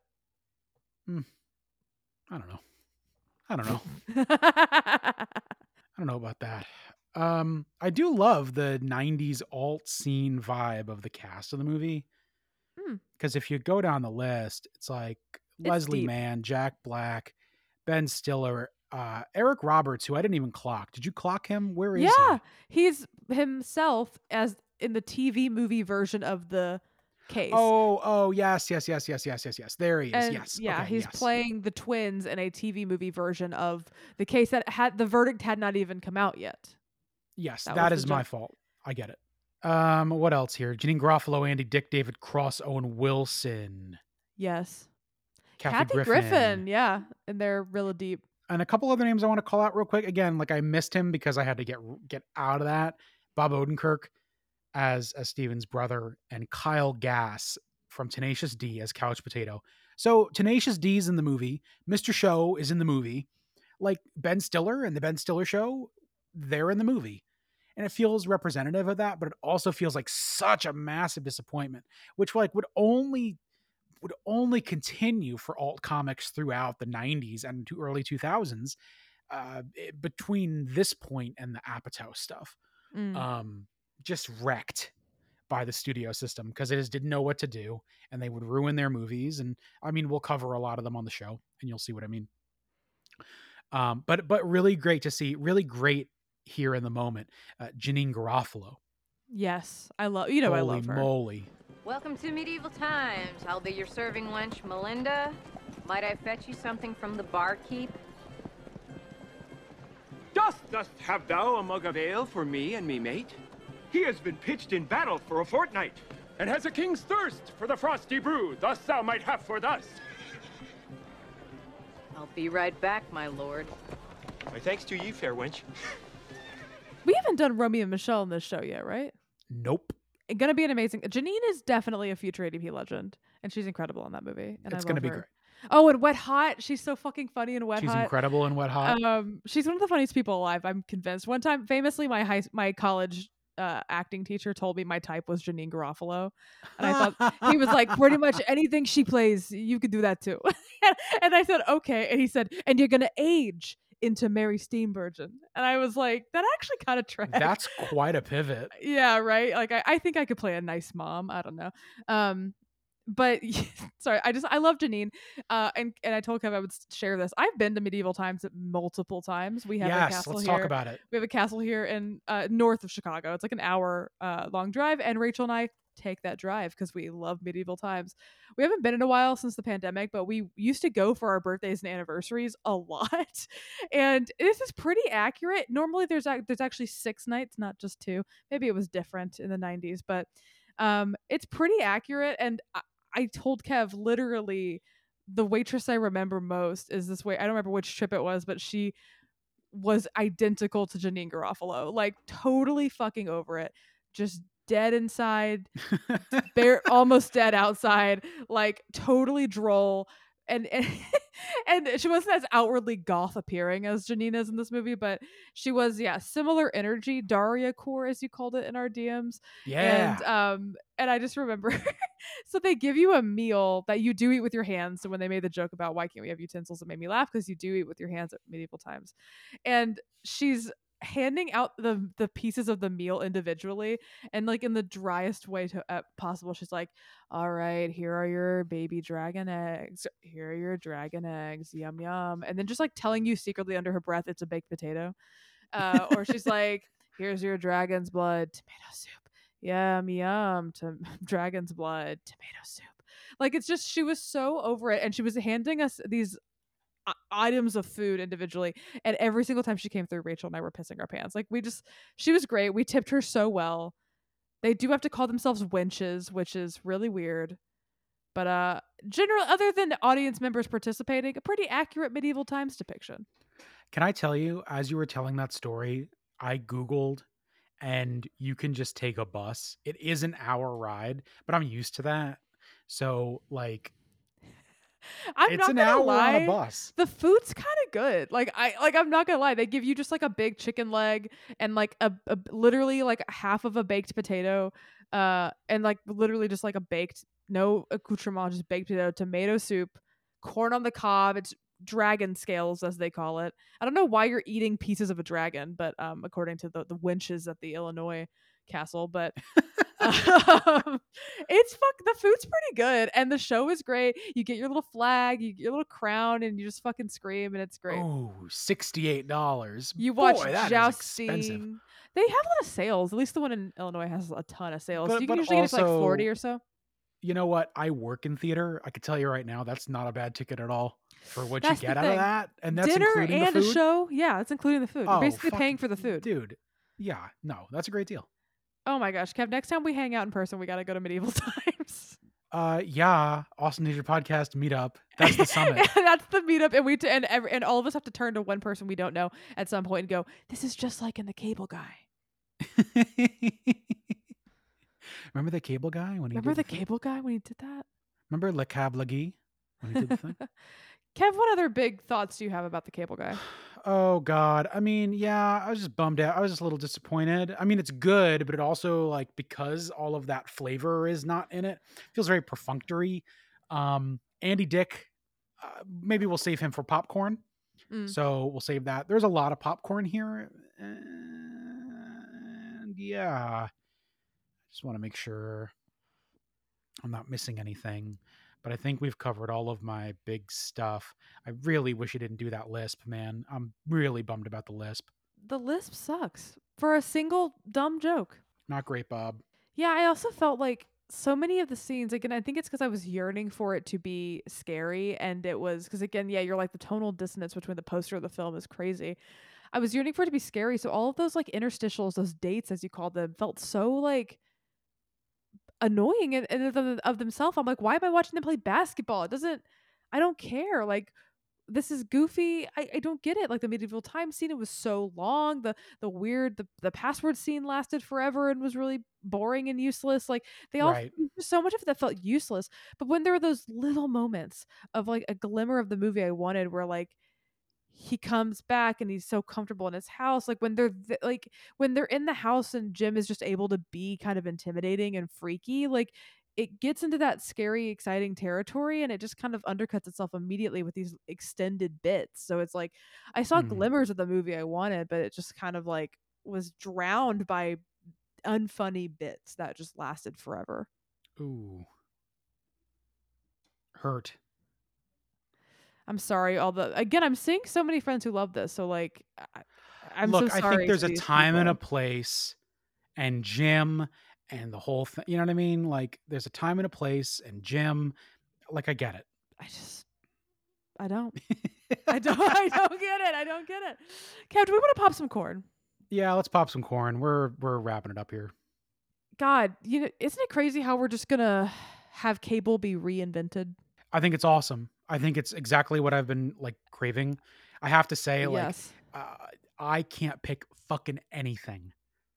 I don't know. I don't know. I don't know about that. Um, I do love the nineties alt scene vibe of the cast of the movie. Hmm. Because if you go down the list, it's like Leslie deep. Mann, Jack Black, Ben Stiller, uh, Eric Roberts, who I didn't even clock. Did you clock him? Where is Yeah, he's himself as in the T V movie version of the case. he? Oh, oh, yes, yes, yes, yes, yes, yes, yes. There he is. And yes. yeah, Okay, he's yes. playing the twins in a T V movie version of the case that had the verdict had not even come out yet. Yes, That that was is the my joke. fault. I get it. Um, what else here? Janine Garofalo, Andy Dick, David Cross, Owen Wilson, Yes. Kathy, Kathy Griffin. Griffin, yeah, and they're really deep. And a couple other names I want to call out real quick. Again, like I missed him because I had to get get out of that. Bob Odenkirk as as Steven's brother, and Kyle Gass from Tenacious D as Couch Potato. So Tenacious D's in the movie. Mister Show is in the movie. Like Ben Stiller and the Ben Stiller Show, they're in the movie. And it feels representative of that, but it also feels like such a massive disappointment, which like would only would only continue for alt comics throughout the nineties and to early two thousands, uh, it, between this point and the Apatow stuff. Mm. Um, just wrecked by the studio system because it just didn't know what to do, and they would ruin their movies. And I mean, we'll cover a lot of them on the show, and you'll see what I mean. Um, but but really great to see, really great here in the moment, uh, Janeane Garofalo. Yes, I love. You know, Holy I love her. moly! Welcome to Medieval Times. I'll be your serving wench, Melinda. Might I fetch you something from the barkeep? Dost, dost have thou a mug of ale for me and me mate? He has been pitched in battle for a fortnight, and has a king's thirst for the frosty brew, thus thou might have for thus. I'll be right back, my lord. My thanks to ye, fair wench. We haven't done Romeo and Michelle in this show yet, right? Nope. It's gonna be an amazing. Janeane is definitely a future A D P legend, and she's incredible in that movie. And It's I gonna love be her. great. Oh, and Wet Hot, she's so fucking funny in Wet She's Hot. incredible in Wet Hot. Um, she's one of the funniest people alive. I'm convinced. One time, famously, my high my college uh, acting teacher told me my type was Janeane Garofalo, and I thought he was like, pretty much anything she plays, you could do that too. And I said, okay. And he said, and you're gonna age into Mary Steenburgen. And I was like, that actually kind of tracks. That's quite a pivot. Yeah, right. Like I, I think I could play a nice mom. I don't know. Um, but sorry, I just I love Janeane. Uh, and and I told Kev I would share this. I've been to Medieval Times multiple times. We have a Yes, castle let's here. talk about it. We have a castle here in uh, north of Chicago. It's like an hour uh, long drive, and Rachel and I take that drive because we love Medieval Times. We haven't been in a while since the pandemic, but we used to go for our birthdays and anniversaries a lot. And this is pretty accurate. Normally there's ac- there's actually six nights, not just two. Maybe it was different in the nineties, but um, it's pretty accurate. And I, I told Kev literally the waitress I remember most is this way. I don't remember which trip it was, but she was identical to Janeane Garofalo, like totally fucking over it. Just dead inside, bare, almost dead outside, like totally droll. And, and and she wasn't as outwardly goth appearing as Janeane is in this movie, but she was, yeah, similar energy, Daria core as you called it in our D Ms. Yeah. And um and I just remember, so they give you a meal that you do eat with your hands. So when they made the joke about why can't we have utensils, it made me laugh because you do eat with your hands at Medieval Times. And she's handing out the the pieces of the meal individually, and like in the driest way to, uh, possible. She's like, all right, here are your baby dragon eggs, here are your dragon eggs, yum yum, and then just like telling you secretly under her breath it's a baked potato. Uh, or she's like, here's your dragon's blood tomato soup, yum yum, to dragon's blood tomato soup. Like, it's just, she was so over it, and she was handing us these items of food individually, and every single time she came through, Rachel and I were pissing our pants. Like, we just, she was great. We tipped her so well. They do have to call themselves wenches, which is really weird, but uh general, other than audience members participating, a pretty accurate Medieval Times depiction. Can I tell you, as you were telling that story, I Googled, and you can just take a bus. It is an hour ride, but I'm used to that. So like, I'm it's not an gonna hour lie, on a bus. the food's kind of good. Like, I like I'm not gonna lie, they give you just like a big chicken leg and like a, a literally like half of a baked potato, uh, and like literally just like a baked, no accoutrement, just baked potato, tomato soup, corn on the cob. It's dragon scales, as they call it. I don't know why you're eating pieces of a dragon, but um, according to the the wenches at the Illinois castle, but um, it's fuck the food's pretty good, and the show is great. You get your little flag, you get your little crown, and you just fucking scream, and it's great. Oh, sixty-eight dollars. You watch Boy, that is jousting. expensive. They have a lot of sales. At least the one in Illinois has a ton of sales. But- you can but usually get it for like also- forty or so. You know what? I work in theater. I could tell you right now, that's not a bad ticket at all for what That's you the get out of thing. that. And that's Dinner including and the a food. show. Yeah, it's including the food. Oh, You're basically fuck, paying for the food. Dude. Yeah, no, that's a great deal. Oh my gosh, Kev, next time we hang out in person, we got to go to Medieval Times. Uh, yeah, Austin Theater Podcast meetup. That's the summit. That's the meetup, and we t- and every, and all of us have to turn to one person we don't know at some point and go, "This is just like in The Cable Guy." Remember the cable guy when he Remember did the thing? cable guy when he did that? Remember Le Cablagui when he did the thing? Kev, what other big thoughts do you have about the cable guy? Oh God. I mean, yeah, I was just bummed out. I was just a little disappointed. I mean, it's good, but it also like because all of that flavor is not in it, feels very perfunctory. Um, Andy Dick, uh, maybe we'll save him for popcorn. Mm. So we'll save that. There's a lot of popcorn here. And yeah, I just want to make sure I'm not missing anything. But I think we've covered all of my big stuff. I really wish you didn't do that lisp, man. I'm really bummed about the lisp. The lisp sucks for a single dumb joke. Not great, Bob. Yeah, I also felt like so many of the scenes, again, I think it's because I was yearning for it to be scary. And it was, because again, yeah, you're like the tonal dissonance between the poster of the film is crazy. I was yearning for it to be scary. So all of those like interstitials, those dates, as you called them, felt so like annoying in, in of, of themselves. I'm like, why am I watching them play basketball? It doesn't, I don't care. Like, this is goofy. I, I don't get it. Like the medieval time scene, it was so long. The the weird the, the password scene lasted forever and was really boring and useless. Like they all Right. so much of it that felt useless. But when there were those little moments of like a glimmer of the movie I wanted, where like he comes back and he's so comfortable in his house, like when they're th- like when they're in the house and Jim is just able to be kind of intimidating and freaky, like it gets into that scary, exciting territory, and it just kind of undercuts itself immediately with these extended bits. So it's like I saw Hmm. glimmers of the movie I wanted, but it just kind of like was drowned by unfunny bits that just lasted forever. Ooh. Hurt. I'm sorry. All the again, I'm seeing so many friends who love this. So like, I, I'm Look, so I sorry. think there's to a these time and a people. place, and Jim and the whole thing. You know what I mean? Like, there's a time and a place, and Jim. Like, I get it. I just, I don't, I don't, I don't get it. I don't get it. Kev, do we want to pop some corn? Yeah, let's pop some corn. We're we're wrapping it up here. God, you know, isn't it crazy how we're just gonna have cable be reinvented? I think it's awesome. I think it's exactly what I've been like craving. I have to say, like, Yes. uh, I can't pick fucking anything.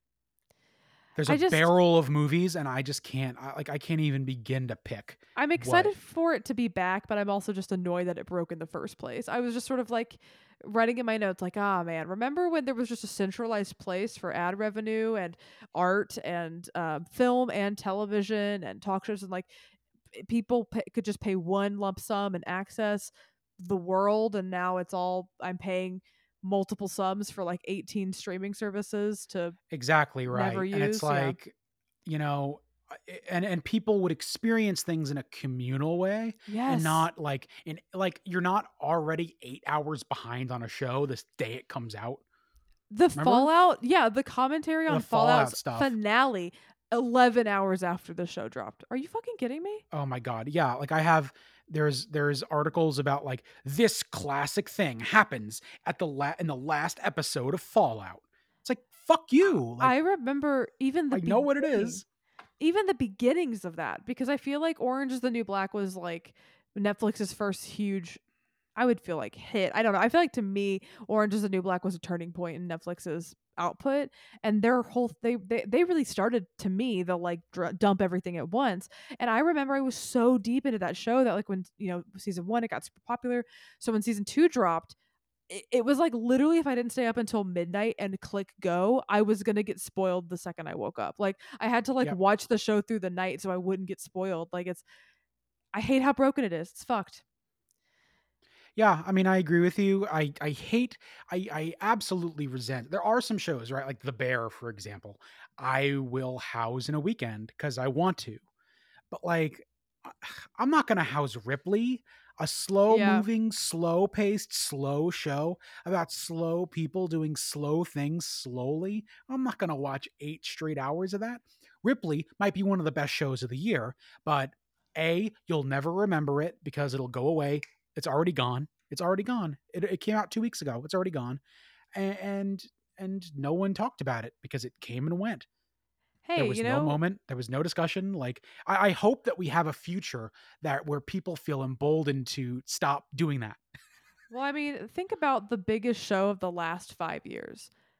There's a I just- barrel of movies, and I just can't. I, like, I can't even begin to pick. I'm excited what- for it to be back, but I'm also just annoyed that it broke in the first place. I was just sort of like writing in my notes, like, ah, man, remember when there was just a centralized place for ad revenue and art and uh, film and television and talk shows, and like p- people pay, could just pay one lump sum and access the world, and now it's all I'm paying multiple sums for like eighteen streaming services to Exactly right. never And it's use, yeah. like, you know, I- and and people would experience things in a communal way, Yes. and not like in like you're not already eight hours behind on a show this day it comes out. The Remember? Fallout, yeah, the commentary The on Fallout Fallout's stuff. finale eleven hours after the show dropped. Are you fucking kidding me? Oh my god. Yeah, like I have there's there's articles about like this classic thing happens at the la- in the last episode of Fallout. It's like fuck you. Like I remember even the I know what it beginning- is. Even the beginnings of that, because I feel like Orange is the New Black was like Netflix's first huge, I would feel like hit. I don't know. I feel like to me, Orange is the New Black was a turning point in Netflix's output, and their whole they they they really started to me the like dr- dump everything at once. And I remember I was so deep into that show that like when you know season one it got super popular. So when season two dropped, it, it was like literally if I didn't stay up until midnight and click go, I was gonna get spoiled the second I woke up. Like I had to like Yep. watch the show through the night so I wouldn't get spoiled. Like it's, I hate how broken it is. It's fucked. Yeah, I mean, I agree with you. I I hate, I I absolutely resent. There are some shows, right? Like The Bear, for example. I will house in a weekend because I want to, but like, I- I'm not gonna house Ripley, a slow Yeah. moving, slow paced, slow show about slow people doing slow things slowly. I'm not gonna watch eight straight hours of that. Ripley might be one of the best shows of the year, but A, you'll never remember it because it'll go away. It's already gone. It's already gone. It, it came out two weeks ago. It's already gone, and, and and no one talked about it because it came and went. Hey, There was you no know, moment. There was no discussion. Like I, I hope that we have a future that where people feel emboldened to stop doing that. well, I mean, think about the biggest show of the last five years.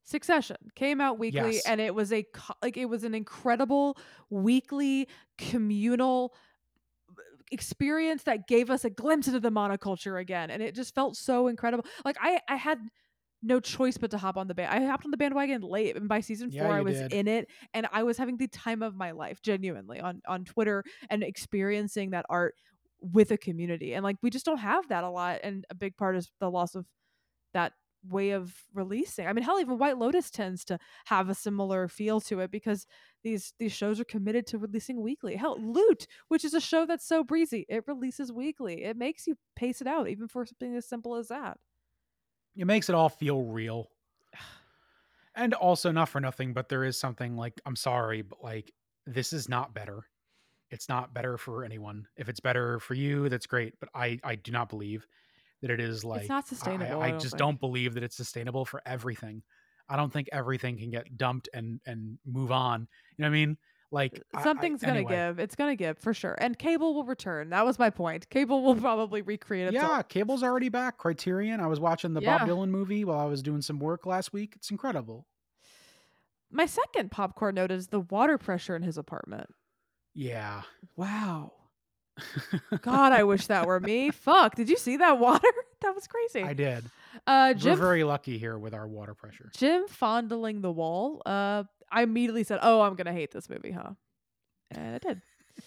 Succession came out weekly, Yes. and it was a co- like it was an incredible weekly communal experience that gave us a glimpse into the monoculture again, and it just felt so incredible. Like I I had no choice but to hop on the band. I hopped on the bandwagon late, and by season Yeah, four, I you was did. in it, and I was having the time of my life, genuinely, on on Twitter and experiencing that art with a community. And like we just don't have that a lot, and a big part is the loss of that way of releasing. I mean, hell, even White Lotus tends to have a similar feel to it because these these shows are committed to releasing weekly. Hell, Loot, which is a show that's so breezy, it releases weekly. It makes you pace it out, even for something as simple as that. It makes it all feel real. And also, not for nothing, but there is something like, I'm sorry, but like, this is not better. It's not better for anyone. If it's better for you, that's great. But I, I do not believe that it is like, It's not I, sustainable. I, I I don't just think. don't believe that it's sustainable for everything. I don't think everything can get dumped and, and move on. You know what I mean? Like I- I- Something's gonna anyway. give. It's gonna give for sure. And cable will return. That was my point. Cable will probably recreate itself. Yeah, cable's already back. Criterion. I was watching the Yeah. Bob Dylan movie while I was doing some work last week. It's incredible. My second popcorn note is the water pressure in his apartment. Yeah. Wow. God, I wish that were me. Fuck. Did you see that water? That was crazy. I did. Uh, We're Jim very lucky here with our water pressure. Jim fondling the wall. Uh, I immediately said, "Oh, I'm gonna hate this movie, huh?" And I did.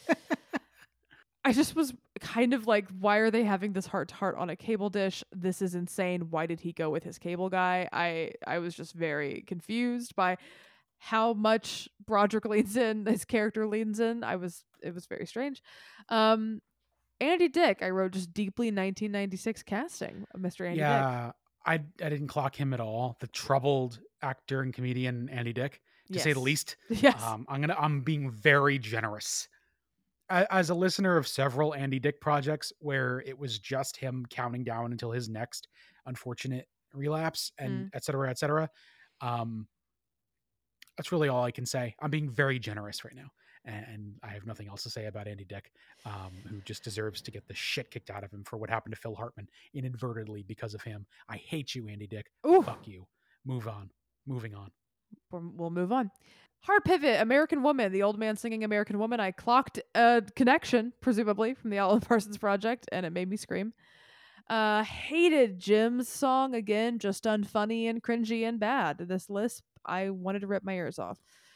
I just was kind of like, "Why are they having this heart to heart on a cable dish? This is insane. Why did he go with his cable guy?" I I was just very confused by how much Broderick leans in, his character leans in. I was it was very strange. Um, Andy Dick, I wrote just deeply nineteen ninety-six casting of Mister Andy Dick. Yeah, I I didn't clock him at all. The troubled actor and comedian Andy Dick, to say the Yes. least. Yes. Um, I'm gonna I'm being very generous. A- As a listener of several Andy Dick projects where it was just him counting down until his next unfortunate relapse and et cetera, et cetera. Um, that's really all I can say. I'm being very generous right now. And, and I have nothing else to say about Andy Dick, um, who just deserves to get the shit kicked out of him for what happened to Phil Hartman inadvertently because of him. I hate you, Andy Dick. Ooh. Fuck you. Move on. Moving on. We're- We'll move on. Hard pivot. American Woman. The old man singing American Woman. I clocked a connection, presumably, from the Alan Parsons Project, and it made me scream. Uh, hated Jim's song again, just unfunny and cringy and bad. This lisp, I wanted to rip my ears off.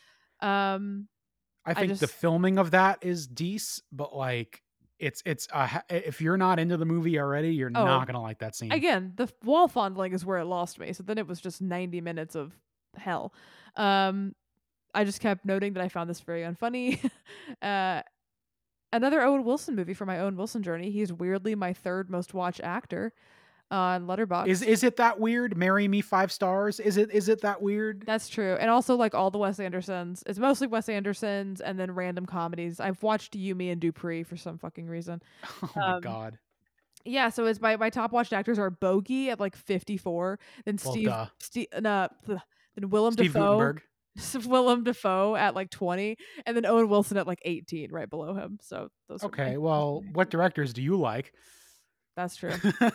Um, I think the just- filming of that is decent, but like it's it's uh, ha- if you're not into the movie already, you're Oh. not gonna like that scene. again, the wall fondling is where it lost me. So then it was just ninety minutes of hell. Um, I just kept noting that I found this very unfunny. uh, another Owen Wilson movie for my Owen Wilson journey. He's weirdly my third most watched actor on Letterboxd. Is is it that weird? Marry Me five stars. Is it is it that weird? That's true. And also like all the Wes Andersons. It's mostly Wes Andersons and then random comedies. I've watched Yumi and Dupree for some fucking reason. Oh my um, god. Yeah, so it's my my top watched actors are Bogey at like fifty-four, then Well, Steve duh. Steve uh, ugh, then Willem Steve Dafoe. Gutenberg. Willem Dafoe at like twenty, and then Owen Wilson at like eighteen, right below him. So those are my- Okay, well, what directors do you like? that's true.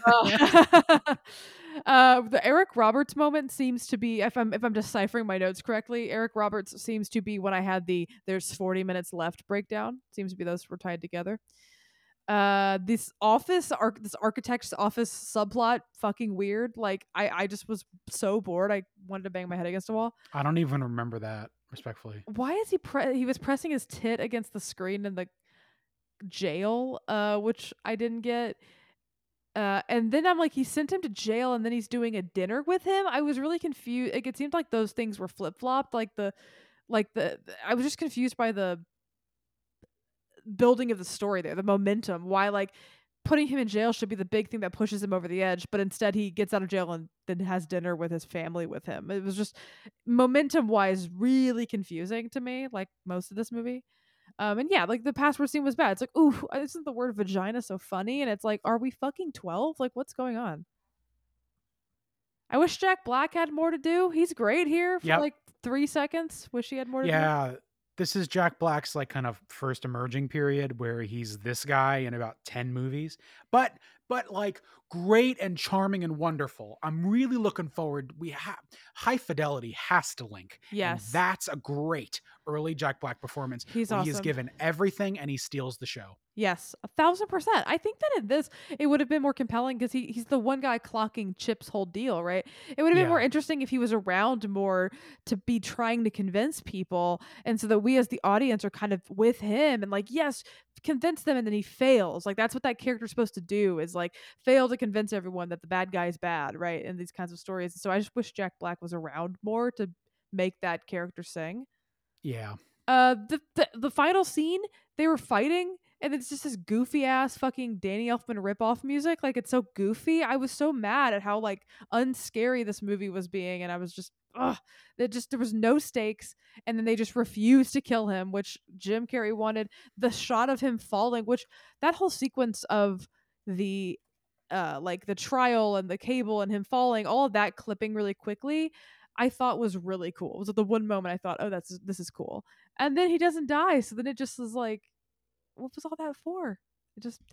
Uh, uh, the Eric Roberts moment seems to be, if I'm if I'm deciphering my notes correctly, Eric Roberts seems to be when I had the "there's forty minutes left" breakdown. Seems to be those were tied together. Uh, this office, arch- this architect's office subplot, fucking weird. Like I, I just was so bored. I wanted to bang my head against a wall. I don't even remember that, respectfully. Why is he pre- he was pressing his tit against the screen in the jail, uh which I didn't get. Uh and then I'm like, he sent him to jail and then he's doing a dinner with him. I was really confused. Like, it seemed like those things were flip-flopped, like the like the I was just confused by the building of the story there, the momentum, why like putting him in jail should be the big thing that pushes him over the edge, but instead he gets out of jail and then has dinner with his family with him. It was just momentum wise really confusing to me, like most of this movie. Um and yeah, like the password scene was bad. It's like, ooh, isn't the word vagina so funny? And it's like, are we fucking twelve? Like, what's going on? I wish Jack Black had more to do. He's great here for Yep. like three seconds. Wish he had more to do. Yeah, this is Jack Black's like kind of first emerging period where he's this guy in about ten movies, but but like great and charming and wonderful. I'm really looking forward. We have High Fidelity has to link. Yes. And that's a great early Jack Black performance. He's where He is awesome. given everything and he steals the show. Yes, a thousand percent. I think that in this, it would have been more compelling because he, he's the one guy clocking Chip's whole deal, right? It would have been Yeah. more interesting if he was around more to be trying to convince people. And so that we as the audience are kind of with him and like, yes, convince them. And then he fails. Like, that's what that character's supposed to do is like fail to convince everyone that the bad guy is bad, right? In these kinds of stories. So I just wish Jack Black was around more to make that character sing. Yeah. Uh, the, the, the final scene, they were fighting. And it's just this goofy ass fucking Danny Elfman ripoff music. Like, it's so goofy. I was so mad at how like unscary this movie was being, and I was just, ugh. That just there was no stakes, and then they just refused to kill him, which Jim Carrey wanted. The shot of him falling, which that whole sequence of the, uh, like the trial and the cable and him falling, all of that clipping really quickly, I thought was really cool. It was at the one moment I thought, oh, that's this is cool, and then he doesn't die. So then it just was like, what was all that for? It just,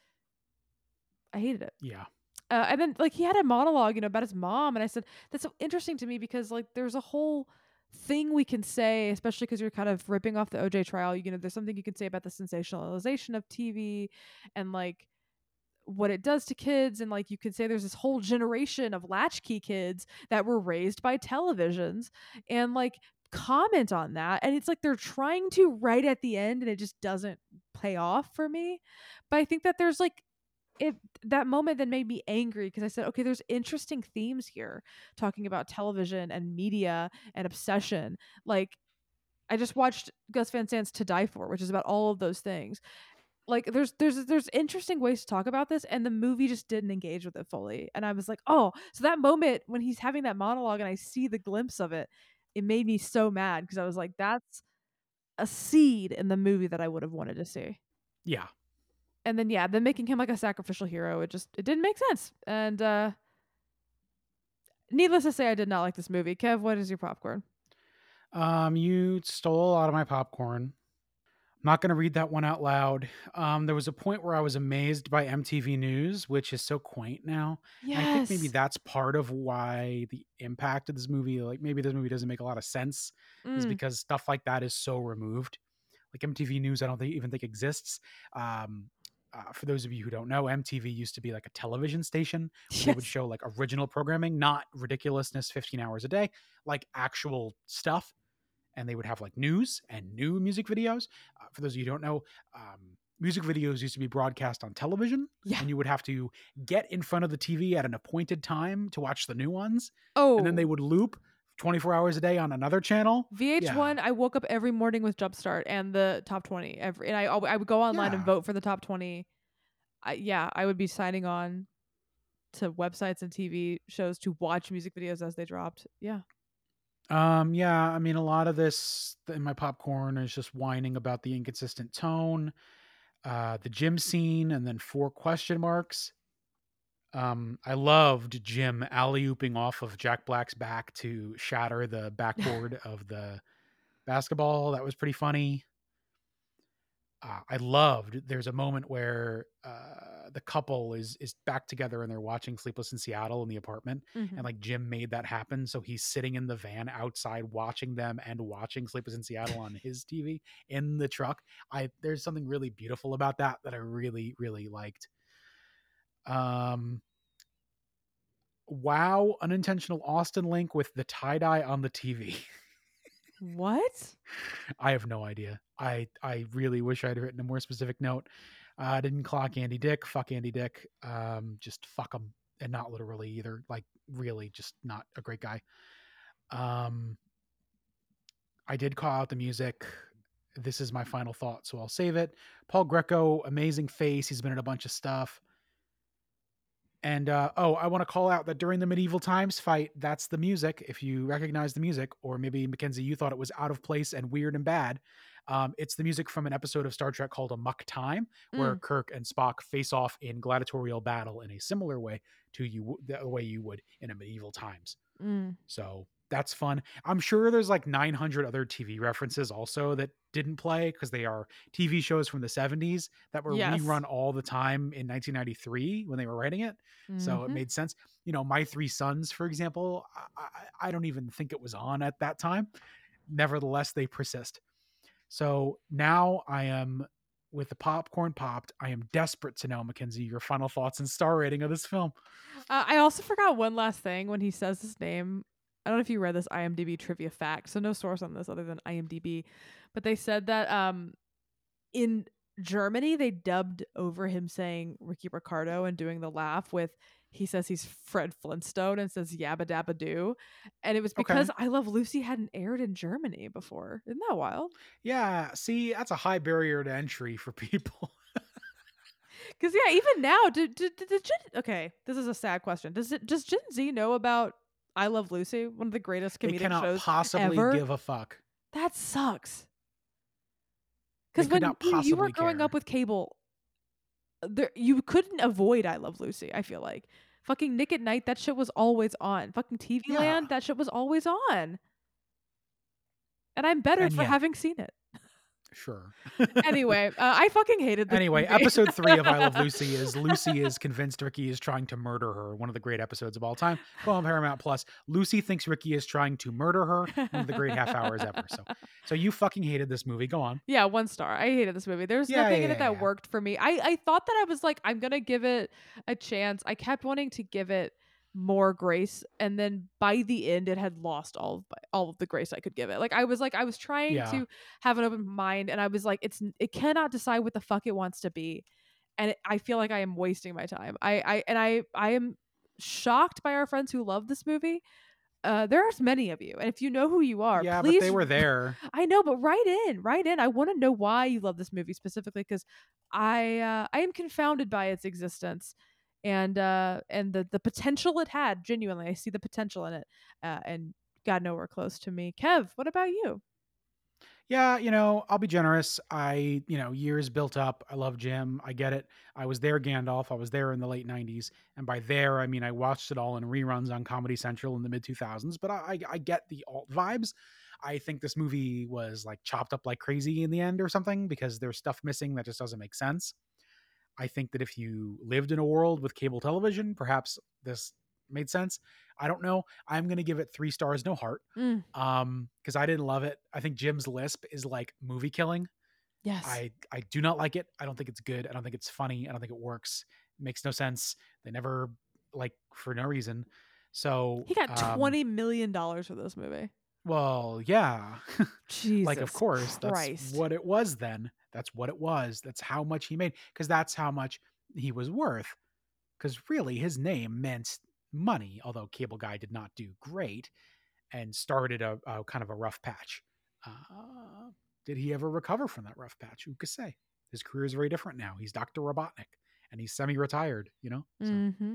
I hated it. Yeah. Uh, and then like he had a monologue, you know, about his mom, and I said that's so interesting to me because like there's a whole thing we can say, especially because you're kind of ripping off the O J trial. You know, there's something you can say about the sensationalization of T V and like what it does to kids, and like you could say there's this whole generation of latchkey kids that were raised by televisions, and like comment on that, and it's like they're trying to right at the end and it just doesn't pay off for me. But I think that there's like it that moment that made me angry because I said, okay, there's interesting themes here talking about television and media and obsession. Like I just watched Gus Van Sant's To Die For, which is about all of those things. Like there's there's there's interesting ways to talk about this, and the movie just didn't engage with it fully. And I was like, oh, so that moment when he's having that monologue and I see the glimpse of it, it made me so mad because I was like, that's a seed in the movie that I would have wanted to see. Yeah. And then yeah, then making him like a sacrificial hero, it just it didn't make sense. And uh needless to say, I did not like this movie. Kev, what is your popcorn? Um, you stole a lot of my popcorn. I'm not going to read that one out loud. Um, there was a point where I was amazed by M T V News, which is so quaint now. Yes. And I think maybe that's part of why the impact of this movie, like maybe this movie doesn't make a lot of sense, Mm. is because stuff like that is so removed. Like M T V News, I don't think, even think exists. Um, uh, for those of you who don't know, M T V used to be like a television station where they would Yes. show like original programming, not ridiculousness, fifteen hours a day, like actual stuff. And they would have like news and new music videos. Uh, for those of you who don't know, um, music videos used to be broadcast on television, Yeah. and you would have to get in front of the T V at an appointed time to watch the new ones, Oh, and then they would loop twenty-four hours a day on another channel. V H one, Yeah. I woke up every morning with Jumpstart and the top twenty. Every and I I would go online and Yeah. vote for the top twenty. I, yeah, I would be signing on to websites and T V shows to watch music videos as they dropped. Yeah. Um, yeah, I mean, a lot of this in my popcorn is just whining about the inconsistent tone, uh, the gym scene, and then four question marks. Um, I loved Jim alley-ooping off of Jack Black's back to shatter the backboard of the basketball. That was pretty funny. Uh, I loved. There's a moment where uh, the couple is is back together and they're watching Sleepless in Seattle in the apartment, Mhm. and like Jim made that happen. So he's sitting in the van outside watching them and watching Sleepless in Seattle on his T V in the truck. I there's something really beautiful about that that I really really liked. Um, wow, unintentional Austin link with the tie dye on the T V. What? I have no idea. I I really wish I'd written a more specific note. I uh, didn't clock Andy Dick. Fuck Andy Dick. Um, just fuck him, and not literally either. Like really, just not a great guy. Um, I did call out the music. This is my final thought, so I'll save it. Paul Greco, amazing face. He's been in a bunch of stuff. And uh, oh, I want to call out that during the Medieval Times fight, that's the music. If you recognize the music, or maybe Mackenzie, you thought it was out of place and weird and bad. Um, it's the music from an episode of Star Trek called Amok Time, where Mm. Kirk and Spock face off in gladiatorial battle in a similar way to you the way you would in a Medieval Times. Mm. So That's fun. I'm sure there's like nine hundred other T V references also that didn't play because they are T V shows from the seventies that were Yes. rerun all the time in nineteen ninety-three when they were writing it. So it Mhm. made sense. You know, My Three Sons, for example, I, I, I don't even think it was on at that time. Nevertheless, they persist. So now I am, with the popcorn popped, I am desperate to know, Mackenzie, your final thoughts and star rating of this film. Uh, I also forgot one last thing when he says his name. I don't know if you read this IMDb trivia fact, so no source on this other than IMDb, but they said that um, in Germany they dubbed over him saying Ricky Ricardo and doing the laugh with he says he's Fred Flintstone and says yabba dabba doo, and it was because Okay. I Love Lucy hadn't aired in Germany before. Isn't that wild? Yeah, see, that's a high barrier to entry for people. Because yeah, even now, did did, did, did Gen- okay, this is a sad question. Does it does Gen Z know about I Love Lucy, one of the greatest They comedic cannot shows possibly ever? give a fuck. That sucks. They Because could when not you, you were possibly growing care. up with cable, there you couldn't avoid I Love Lucy. I feel like fucking Nick at Night, that shit was always on. Fucking T V Yeah. Land, that shit was always on. And I'm better And for yet- having seen it. Sure. Anyway, uh, I fucking hated this Anyway, movie. episode three of I Love Lucy is Lucy is convinced Ricky is trying to murder her. One of the great episodes of all time. Go on Paramount Plus. Lucy thinks Ricky is trying to murder her. One of the great half hours ever. So, so you fucking hated this movie. Go on. Yeah, one star. I hated this movie. There's Yeah, nothing yeah, in it yeah, that yeah. worked for me. I, I thought that I was like, I'm gonna give it a chance. I kept wanting to give it more grace, and then by the end, it had lost all of all of the grace I could give it. Like I was like, I was trying Yeah. to have an open mind, and I was like, it's it cannot decide what the fuck it wants to be, and it, I feel like I am wasting my time. I I and I I am shocked by our friends who love this movie. Uh, there's many of you, and if you know who you are, Yeah, please but they were there. I know, but write in, write in. I want to know why you love this movie specifically because I uh, I am confounded by its existence and uh, and the the potential it had. Genuinely, I see the potential in it, uh, and got nowhere close to me. Kev, what about you? Yeah, you know, I'll be generous. I, you know, years built up. I love Jim. I get it. I was there, Gandalf. I was there in the late nineties. And by there, I mean, I watched it all in reruns on Comedy Central in the mid two thousands. But I, I, I get the alt vibes. I think this movie was like chopped up like crazy in the end or something because there's stuff missing that just doesn't make sense. I think that if you lived in a world with cable television, perhaps this made sense. I don't know. I'm going to give it three stars, no heart. Mm, Um, because I didn't love it. I think Jim's lisp is like movie killing. yes, I I do not like it. I don't think it's good. I don't think it's funny. I don't think it works. It makes no sense. They never like for no reason. So he got um, twenty million dollars for this movie. Well, yeah. Jesus, Like of course, that's Christ. what it was then. That's what it was. That's how much he made because that's how much he was worth. Because really his name meant money, although Cable Guy did not do great and started a, a kind of a rough patch. Uh, did he ever recover from that rough patch? Who could say? His career is very different now. He's Doctor Robotnik and he's semi-retired, you know? So. Mm-hmm.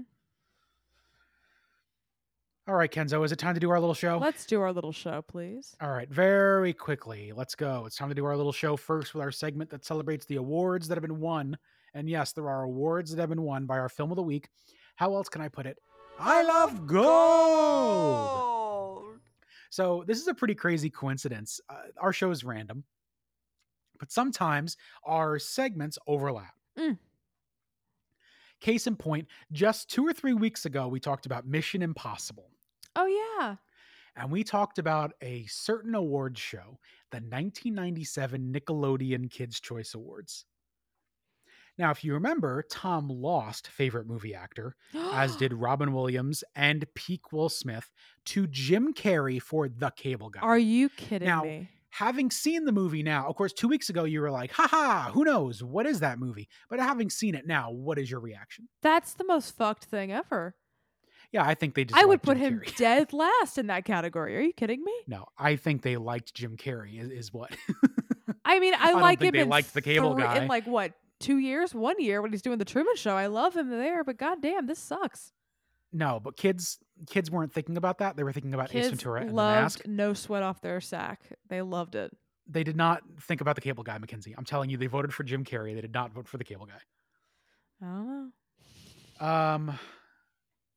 All right, Kenzo, is it time to do our little show? Let's do our little show, please. All right, very quickly. Let's go. It's time to do our little show first with our segment that celebrates the awards that have been won. And yes, there are awards that have been won by our film of the week. How else can I put it? I love gold. So this is a pretty crazy coincidence. Uh, our show is random, but sometimes our segments overlap. Mm. Case in point, just two or three weeks ago, we talked about Mission Impossible. Oh yeah. And we talked about a certain awards show, the nineteen ninety-seven Nickelodeon Kids' Choice Awards. Now, if you remember, Tom lost favorite movie actor, as did Robin Williams and peak Will Smith, to Jim Carrey for The Cable Guy. Are you kidding Now, me? having seen the movie now, of course, two weeks ago, you were like, haha, who knows? What is that movie? But having seen it now, what is your reaction? That's the most fucked thing ever. Yeah, I think they just I would liked put Jim him Carrey. dead last in that category. Are you kidding me? No, I think they liked Jim Carrey is, is what. I mean, I, I don't like think him they in liked the Cable three- Guy. in like what two years, one year when he's doing the Truman Show. I love him there, but goddamn, this sucks. No, but kids kids weren't thinking about that. They were thinking about Ace Kids Ventura and the loved Mask. No Sweat Off Their Sack. They loved it. They did not think about the Cable Guy, Mackenzie. I'm telling you, they voted for Jim Carrey. They did not vote for the Cable Guy. I don't know. Um,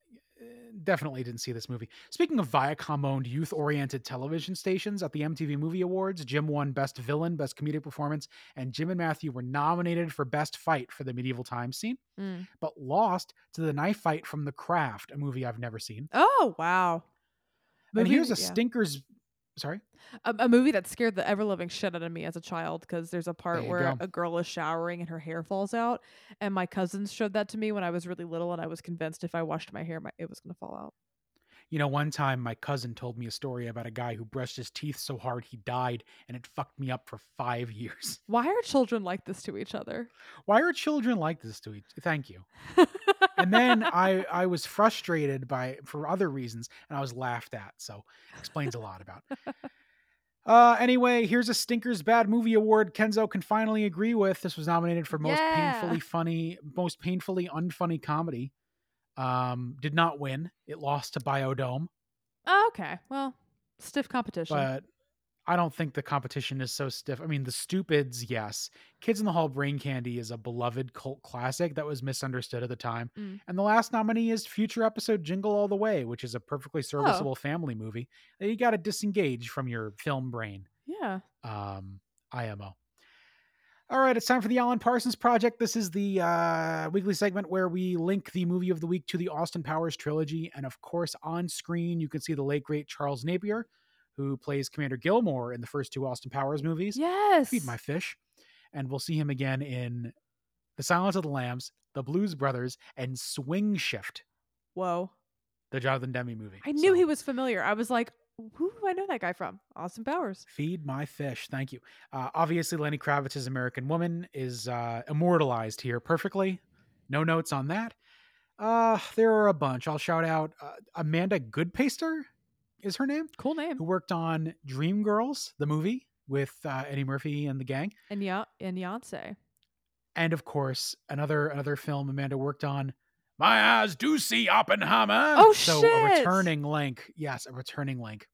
definitely didn't see this movie. Speaking of Viacom-owned youth-oriented television stations, at the M T V Movie Awards, Jim won Best Villain, Best Comedic Performance, and Jim and Matthew were nominated for Best Fight for the medieval times scene, Mm. but lost to the knife fight from The Craft, a movie I've never seen. Oh, wow. And Movie- here's a yeah. stinkers... Sorry? A, a movie that scared the ever-loving shit out of me as a child, because there's a There part you where go. a girl is showering and her hair falls out, and my cousins showed that to me when I was really little, and I was convinced if I washed my hair, my, it was going to fall out. You know, one time my cousin told me a story about a guy who brushed his teeth so hard he died, and it fucked me up for five years. Why are children like this to each other? Why are children like this to each? Thank you. And then I I was frustrated by for other reasons, and I was laughed at. So explains a lot about. Uh, anyway, here's a Stinkers Bad Movie Award Kenzo can finally agree with. This was nominated for most Yeah. painfully funny, most painfully unfunny comedy. Um, did not win. It lost to Biodome, Oh, okay. Well, stiff competition. but I don't think the competition is so stiff. I mean, The Stupids, yes. Kids in the Hall Brain Candy is a beloved cult classic that was misunderstood at the time. Mm. And the last nominee is future episode Jingle All the Way, which is a perfectly serviceable family movie. You got to disengage from your film brain. Yeah. Um, I M O. All right, it's time for the Alan Parsons Project. This is the uh, weekly segment where we link the movie of the week to the Austin Powers trilogy. And of course, on screen, you can see the late, great Charles Napier, who plays Commander Gilmore in the first two Austin Powers movies. Yes. Feed My Fish. And we'll see him again in The Silence of the Lambs, The Blues Brothers, and Swing Shift, Whoa. the Jonathan Demme movie. I knew So, he was familiar. I was like, who do I know that guy from? Austin Powers. Feed My Fish. Thank you. Uh, obviously, Lenny Kravitz's American Woman is uh, immortalized here perfectly. No notes on that. Uh, there are a bunch. I'll shout out uh, Amanda Goodpaster is her name, Cool name. who worked on Dreamgirls, the movie with uh, Eddie Murphy and the gang. And ya- and Beyonce. And of course, another another film Amanda worked on, My Eyes Do See Oppenheimer. Oh, so shit. a returning link. Yes, a returning link.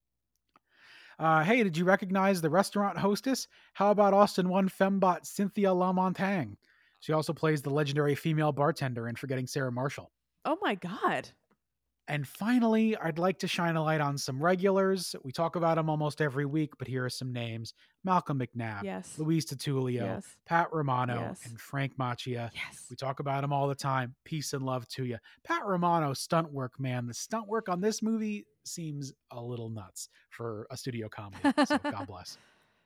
Uh, hey, did you recognize the restaurant hostess? How about Austin one fembot Cynthia Lamontagne? She also plays the legendary female bartender in Forgetting Sarah Marshall. Oh my God. And finally, I'd like to shine a light on some regulars. We talk about them almost every week, but here are some names. Malcolm McNabb, Yes. Luis Tutulio, Yes. Pat Romano, Yes. and Frank Macchia. Yes. We talk about him all the time. Peace and love to you. Pat Romano, stunt work, man. The stunt work on this movie seems a little nuts for a studio comedy. So God bless.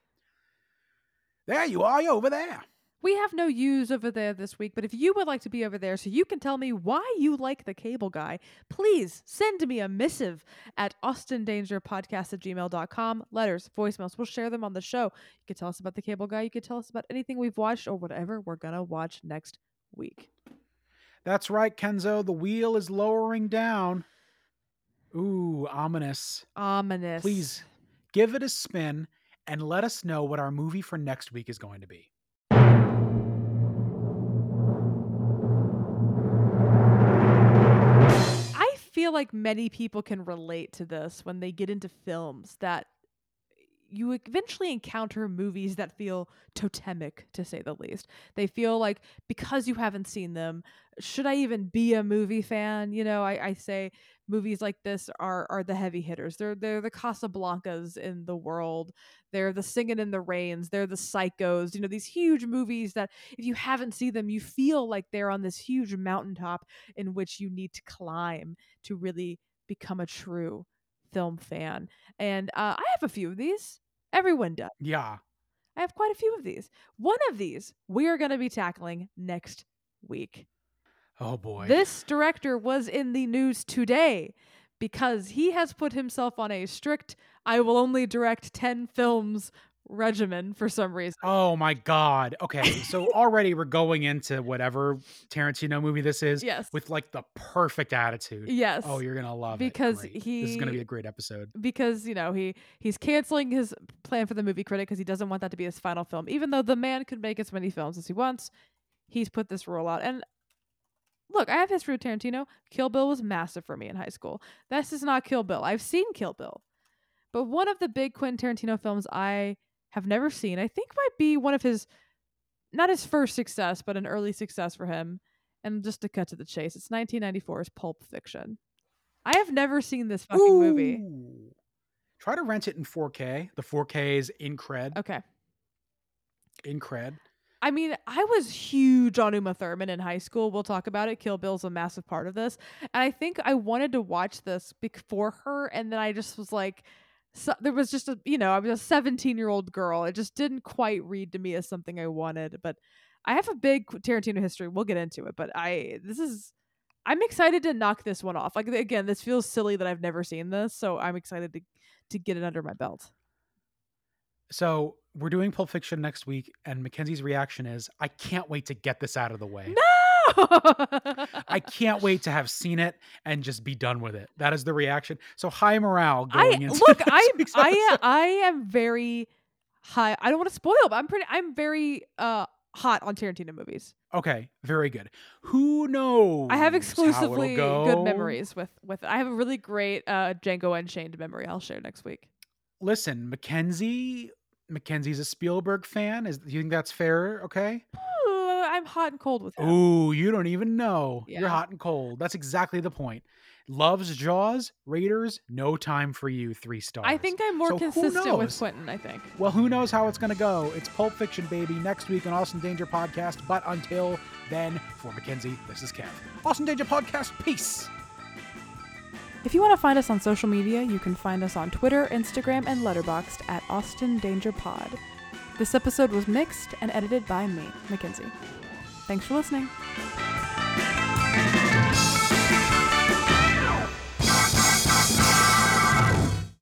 There you are, you over there. We have no yous over there this week, but if you would like to be over there so you can tell me why you like the Cable Guy, please send me a missive at austindangerpodcast at gmail dot com. Letters, voicemails, we'll share them on the show. You can tell us about the Cable Guy. You can tell us about anything we've watched or whatever we're going to watch next week. That's right, Kenzo. The wheel is lowering down. Ooh, ominous. Ominous. Please give it a spin and let us know what our movie for next week is going to be. I feel like many people can relate to this when they get into films, that you eventually encounter movies that feel totemic, to say the least. They feel like, because you haven't seen them, should I even be a movie fan? You know, I, I say movies like this are are the heavy hitters. They're they're the Casablancas in the world. They're the Singing in the Rains. They're the Psychos. You know, these huge movies that if you haven't seen them, you feel like they're on this huge mountaintop in which you need to climb to really become a true film fan. And uh, I have a few of these. Everyone does. Yeah. I have quite a few of these. One of these we are going to be tackling next week. Oh, boy. This director was in the news today because he has put himself on a strict, I will only direct ten films regimen for some reason. Oh, my God. Okay. So already we're going into whatever Tarantino movie this is Yes. with like the perfect attitude. Yes. Oh, you're going to love Because it. Great. he- This is going to be a great episode. Because, you know, he he's canceling his plan for the movie critic because he doesn't want that to be his final film. Even though the man could make as many films as he wants, he's put this rule out. And look, I have history with Tarantino. Kill Bill was massive for me in high school. This is not Kill Bill. I've seen Kill Bill. But one of the big Quentin Tarantino films I have never seen, I think might be one of his, not his first success, but an early success for him. And just to cut to the chase, it's nineteen ninety-four's Pulp Fiction. I have never seen this fucking Ooh. movie. Try to rent it in four K. The four K is incred. Okay. Incred. I mean, I was huge on Uma Thurman in high school. We'll talk about it. Kill Bill's a massive part of this. And I think I wanted to watch this before her. And then I just was like, so, there was just a, you know, I was a seventeen-year-old girl. It just didn't quite read to me as something I wanted. But I have a big Tarantino history. We'll get into it. But I, this is, I'm excited to knock this one off. Like, again, this feels silly that I've never seen this. So I'm excited to, to get it under my belt. So we're doing Pulp Fiction next week, and Mackenzie's reaction is, I can't wait to get this out of the way. No! I can't wait to have seen it and just be done with it. That is the reaction. So high morale going I, into look, I, I, I am very high. I don't want to spoil, but I'm pretty, I'm very uh, hot on Tarantino movies. Okay, very good. Who knows? I have exclusively go? good memories with, with, I have a really great uh, Django Unchained memory I'll share next week. Listen, Mackenzie... Mackenzie's a Spielberg fan. Is do you think that's fair? Okay. Uh, I'm hot and cold with him. Ooh, you don't even know. Yeah. You're hot and cold. That's exactly the point. Loves Jaws, Raiders, No Time for You, three stars. I think I'm more so consistent with Quentin, I think. Well, who knows how it's going to go? It's Pulp Fiction, baby, next week on Austin Danger Podcast. But until then, for Mackenzie, this is Kev. Austin Danger Podcast, peace. If you want to find us on social media, you can find us on Twitter, Instagram, and Letterboxd at Austin Danger Pod. This episode was mixed and edited by me, Mackenzie. Thanks for listening.